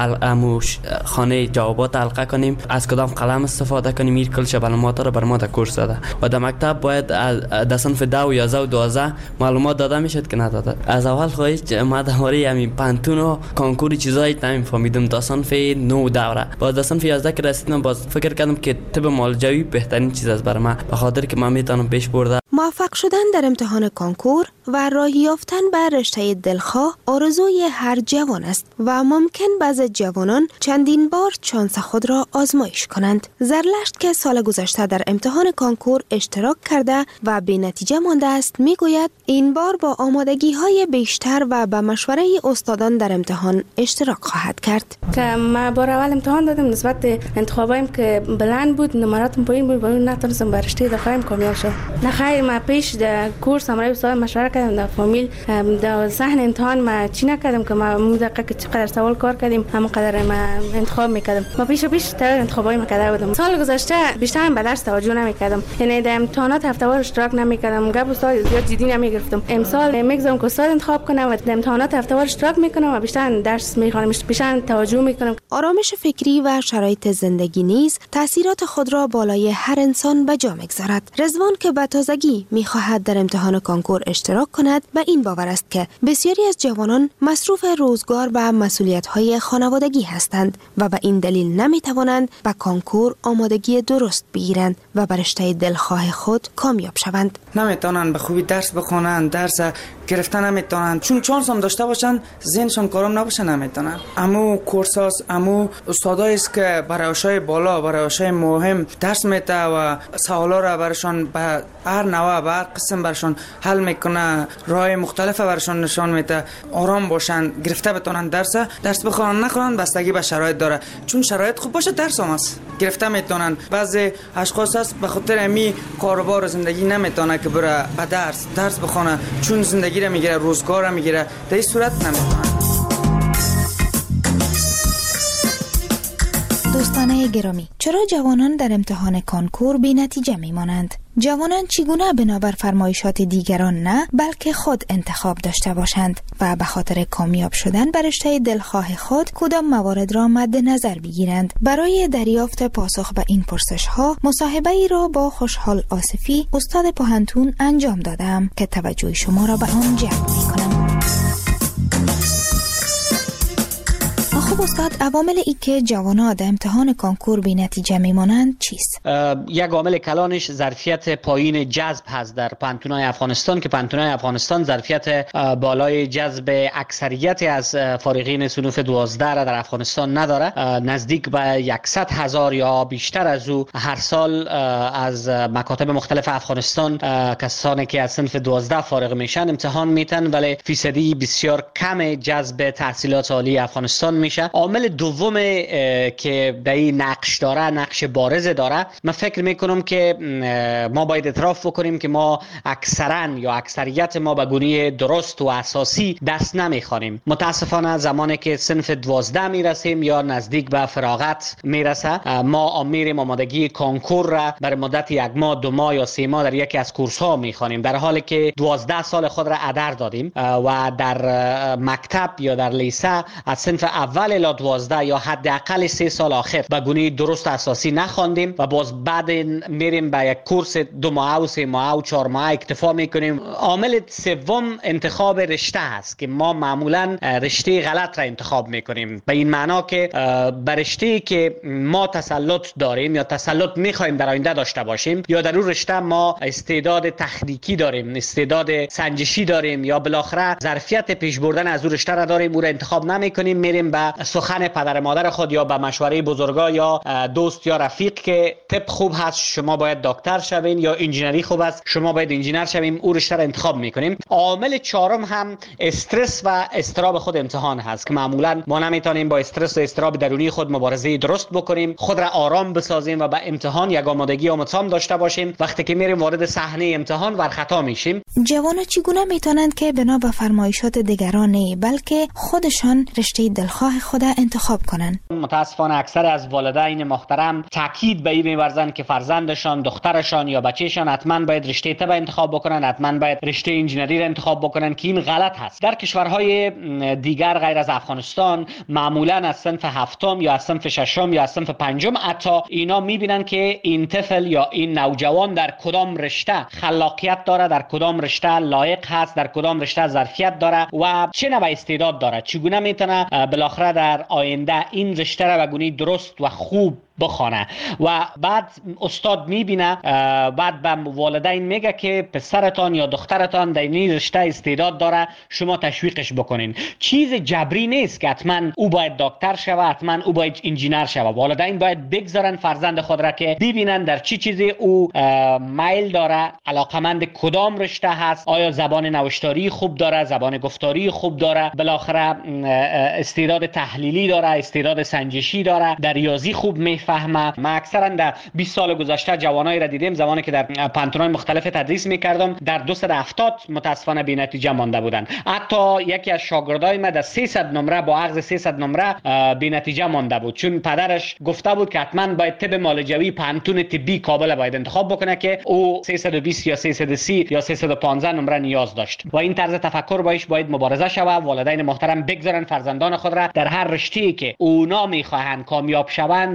اموش خانه جوابات حلقه کنیم، از کدام قلم استفاده کنیم. این کل معلومات رو برای ما در کورس داده و در مکتب باید در صنف دو و یازده و دوازده معلومات داده میشد که نداده. از اول خواهش ما درباره همین پانتون و کنکور چیزایی نمی‌فهمیدم. در صنف نه دوره باز در صنف یازده که رسیدم باز فکر کردم که طب معالجوی بهترین چیز است برای من، به خاطر که من میتونم پیش برده. موفق شدن در امتحان کنکور و راه یافتن به رشته دلخواه آرزوی هر جوان است و ممکن بعضی جوانان چندین بار شانس خود را آزمایش کنند. زرلشت که سال گذشته در امتحان کنکور اشتراک کرده و به نتیجه مانده است میگوید این بار با آمادگی های بیشتر و به مشوره استادان در امتحان اشتراک خواهد کرد. که ما بار اول امتحان دادم نسبت انتخابایم که بلند بود، نمراتم پایین بود، ولی نتونستم به رشته دلخواهم کامیاب شدم. نخیر ما پیش در کورس امروز استاد مشوره کردم در فامیل در صحن امتحان ما چی نکردم که ما مدقیق که چقدر سوال کار کردیم همونقدر ما انتخاب میکردم. ما پیش پیش تر انتخابای میکردم بودم. سال گذشته بیشتر به درس توجه نمیکردم، یعنی در امتحانات هفته‌وار اشتراک نمیکردم، گپ استاد زیاد جدی نمیگرفتم. امسال میگذارم که استاد انتخاب کنه و در امتحانات هفته‌وار اشتراک میکنم و بیشتر درس میخوانم، بیشتر توجه میکنم. آرامش فکری و شرایط زندگی نیز تاثیرات خود را بالای هر انسان به جا میگذارد. رضوان که به تازگی گرامی می‌خواهد در امتحان کنکور اشتراک کند و این باور است که بسیاری از جوانان مصروف روزگار و مسئولیت‌های خانوادگی هستند و به این دلیل نمی‌توانند به کنکور آمادگی درست بگیرند و بر رشته دلخواه خود کامیاب شوند. نمی‌توانند به خوبی درس بخوانند، درس گرفتن نمی‌توانند، چون چانس هم داشته باشند ذهنشان کارم نباشه نمی‌توانند. امو کورساس، امو استادایی است که برای اشای بالا، برای اشای مهم درس میده و سوالا را برشان به هر نوع به هر قسم برشان حل میکنه، راه مختلف برشان نشان میده، آرام باشن، گرفته بتونن درس درس بخونن نخونن بستگی به شرایط داره، چون شرایط خوب باشه درس هم است گرفته میتونن. بعضی اشخاص هست به خاطر امی کاروبار زندگی نمیتونه که بره به درس درس بخونه، چون زندگی را میگیره، روزگار را میگیره، در این صورت نمیتونه. دوستانه گرامی، چرا جوانان در امتحان کنکور بی نتیجه می مانند؟ جوانان چگونه بنابر فرمایشات دیگران نه بلکه خود انتخاب داشته باشند و به خاطر کامیاب شدن بر رشته دلخواه خود کدام موارد را مد نظر بگیرند؟ برای دریافت پاسخ به این پرسش ها مصاحبه ای را با خوشحال آصفی استاد پوهنتون انجام دادم که توجه شما را به آن جلب می کنم. خب استاد، عوامل ای که جوانان در امتحان کنکور بی نتیجه میمانند چیست؟ یک عامل کلانش ظرفیت پایین جذب هست در پانتونای افغانستان که پانتونای افغانستان ظرفیت بالای جذب اکثریت از فارغین صنوف دوازده را در افغانستان نداره. نزدیک به صد هزار یا بیشتر از او هر سال از مکاتب مختلف افغانستان کسانی که از صنف دوازده فارغ میشن امتحان میتن، ولی فیصدی بسیار کم جذب تحصیلات عالی افغانستان میشه. عامل دوم که در این نقش داره، نقش بارز داره، من فکر میکنم که ما باید اعتراف بکنیم که ما اکثرا یا اکثریت ما به گونه درست و اساسی دست نمیخوانیم. متاسفانه زمانی که صنف دوازده میرسیم یا نزدیک به فراغت میرسه، ما میریم آمادگی کنکور را برای مدت یک ماه، دو ماه یا سه ماه در یکی از کورس ها میخوانیم، در حالی که دوازده سال خود را هدر دادیم و در مکتب یا در لیسه از صنف اول الی دوازده یا حداقل سه سال آخر به گونه درست اساسی نخواندیم و باز بعد میریم به یک کورس دو ماه و سه ماه و چهار ماه اکتفا میکنیم. عامل سوم انتخاب رشته است که ما معمولا رشته غلط را انتخاب میکنیم، به این معنا که به رشته که ما تسلط داریم یا تسلط میخوایم در آینده داشته باشیم یا در اون رشته ما استعداد تخنیکی داریم، استعداد سنجشی داریم یا بالاخره ظرفیت پیش بردن از اون رشته را داریم، او را انتخاب نمیکنیم، میریم به سخن پدر مادر خود یا به مشوره بزرگا یا دوست یا رفیق که طب خوب هست شما باید دکتر شوین یا انجینری خوب است شما باید انجینر شویم، او رشته را انتخاب میکنیم. عامل چهارم هم استرس و اضطراب خود امتحان هست که معمولا ما نمیتونیم با استرس و اضطراب درونی خود مبارزه درست بکنیم، خود را آرام بسازیم و به امتحان یک آمادگی آموزان داشته باشیم. وقتی که میریم وارد صحنه امتحان ور خطا میشیم. جوانان چگونه میتونند که بنا به فرمایشات دیگران نه بلکه خودشان رشته دلخواه خود انتخاب کنند؟ متاسفانه اکثر از والدین محترم تاکید به این می‌ورزند که فرزندشان، دخترشان یا بچه‌شان حتما باید رشته طب انتخاب بکنن، حتما باید رشته انجینری را انتخاب بکنن که این غلط هست. در کشورهای دیگر غیر از افغانستان معمولا از صنف هفتم یا از صنف ششم یا از صنف پنجم حتی اینا می‌بینن که این طفل یا این نوجوان در کدام رشته خلاقیت داره، در کدام رشته لایق هست، در کدام رشته ظرفیت داره و چه نوع استعداد داره، چگونه میتونه بالاخره در آینده این رشته را به گونه درست و خوب بخونه. و بعد استاد میبینه، بعد به والدین میگه که پسرتان یا دخترتان در این رشته استعداد داره، شما تشویقش بکنین. چیز جبری نیست که حتما او باید دکتر شوه، حتما او باید انجینر شوه. والدین باید بگذارن فرزند خود را که ببینن در چی چیزی او میل داره، علاقمند کدام رشته هست، آیا زبان نوشتاری خوب داره، زبان گفتاری خوب داره، بالاخره استعداد تحلیلی داره، استعداد سنجشی داره، در ریاضی خوب می فهمه. ما اکثرا در بیست سال گذشته جوانایی را دیدیم زمانی که در پانتونای مختلف تدریس میکردم در دویست و هفتاد متاسفانه بی نتیجه مانده بودن. حتی یکی از شاگردای ما در سیصد نمره با اخذ سیصد نمره بی نتیجه مانده بود، چون پدرش گفته بود که حتما باید طب معالجوی پانتون طبی کابل باید انتخاب بکنه که او سیصد و بیست یا سیصد و سی یا سیصد و پانزده نمره نیاز داشت. و این طرز تفکر باش باید مبارزه شوه. والدین محترم بگذارن فرزندان خود را در هر رشته‌ای که اونا میخواهند کامیاب شوند درس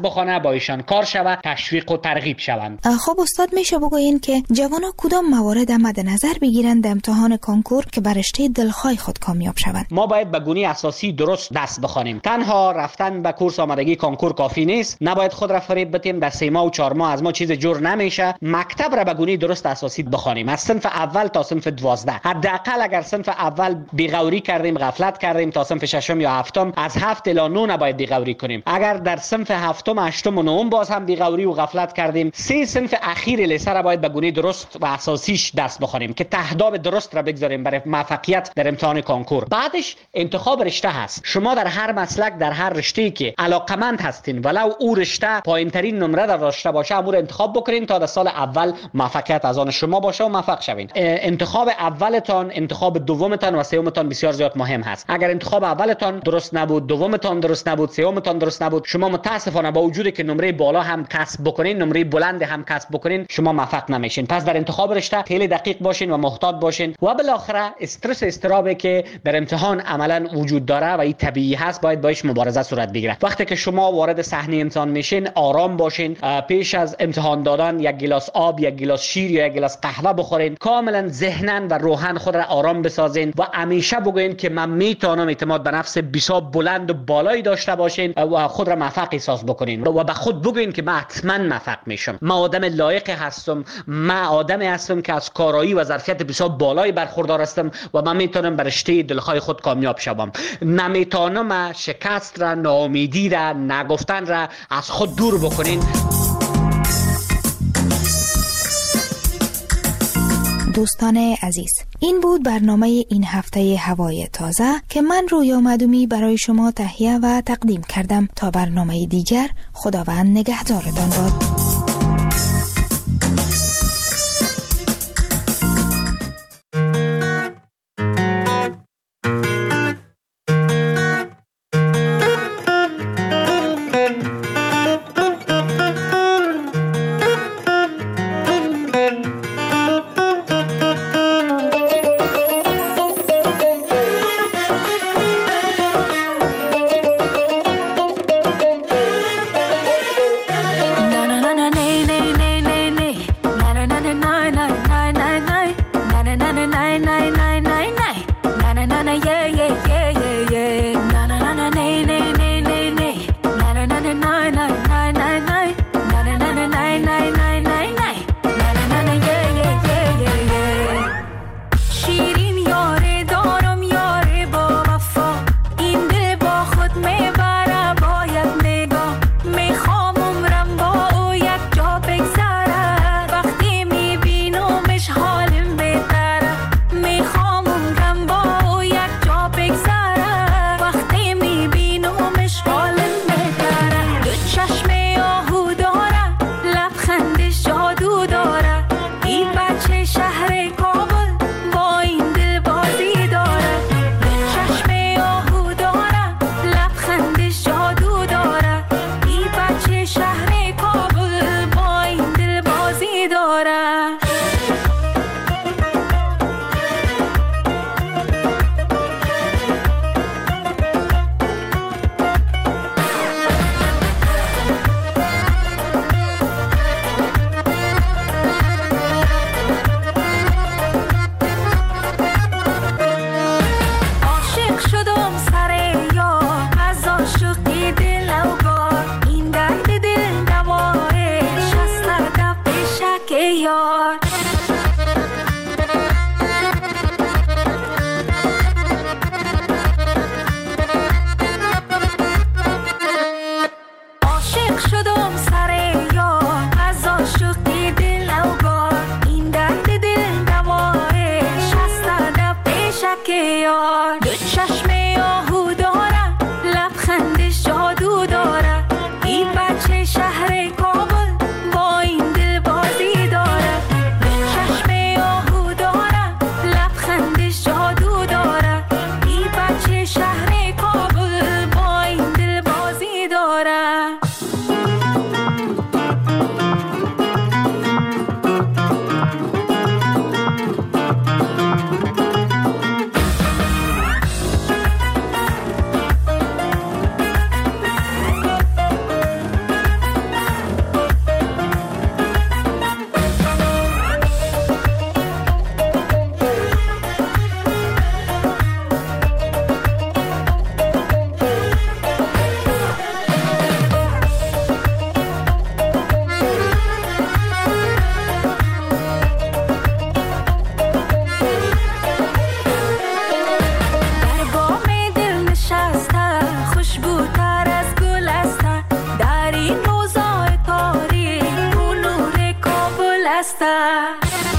بخونه، با ایشان کار شود، تشویق و ترغیب شوند. خب استاد میشه بگوین که جوانان کدام موارد مد نظر بگیرند در امتحان کنکور که بر رشته دلخواه خود کامیاب شوند؟ ما باید به گونه اساسی درست دست بخوانیم. تنها رفتن به کورس آمادگی کنکور کافی نیست. نباید خود را فریب بدیم در سه ماه و چهار ماه از ما چیز جور نمیشه. مکتب را به گونه درست اساسی بخوانیم، از صنف اول تا صنف دوازده. حداقل اگر صنف اول بیغوری کردیم، غفلت کردیم، تا صنف ششم یا هفتم از هفت الی نه نباید بیغوری کنیم. اگر در صنف هفتم، هشتم و نهم باز هم بیغوری و غفلت کردیم، سه صنف اخیر لیسه را باید به گونه درست و اساسیش دست بخوانیم که تهداب درست را بگذاریم برای موفقیت در امتحان کنکور. بعدش انتخاب رشته هست. شما در هر مسلک، در هر رشته‌ای که علاقمند هستین، ولو او رشته پایین‌ترین نمره را داشته باشه، امور انتخاب بکنین تا در سال اول موفقیت از آن شما باشه و موفق شوین. انتخاب اولتان، انتخاب دومتان و سومتان بسیار زیاد مهم هست. اگر انتخاب اولتان درست نبود، دومتان درست نبود، سومتان درست نبود، شما متاسفانه با وجودی که نمره بالا هم کسب بکنین، نمره بلند هم کسب بکنین، شما موفق نمیشین. پس در انتخاب رشته خیلی دقیق باشین و محتاط باشین و بالاخره استرس استرابی که در امتحان عملا وجود داره و این طبیعی هست باید باش مبارزه صورت بگیره. وقتی که شما وارد صحنه امتحان میشین، آرام باشین. پیش از امتحان دادن یک گلاس آب، یک گلاس شیر یا یک گلاس قهوه بخورین. کاملا ذهناً و روحاً خود را آرام بسازین و همیشه بگوین که من میتونم. اعتماد به نفس بسیار بلند و بالایی داشته باشین و خود را موفق احساس بکنین و به خود بگوین که من حتما موفق میشم. من آدم لایق هستم. من آدمی هستم که از کارایی و ظرفیت بسیار بالایی برخوردار هستم و من میتونم بر رشته دلخواه خود کامیاب شوم. نمیتونم شکست را، ناامیدی را، نگفتن را از خود دور بکنین. دوستان عزیز، این بود برنامه این هفته هوای تازه که من رویا مدومی برای شما تهیه و تقدیم کردم. تا برنامه دیگر، خداوند نگهدارتان باد. دست است.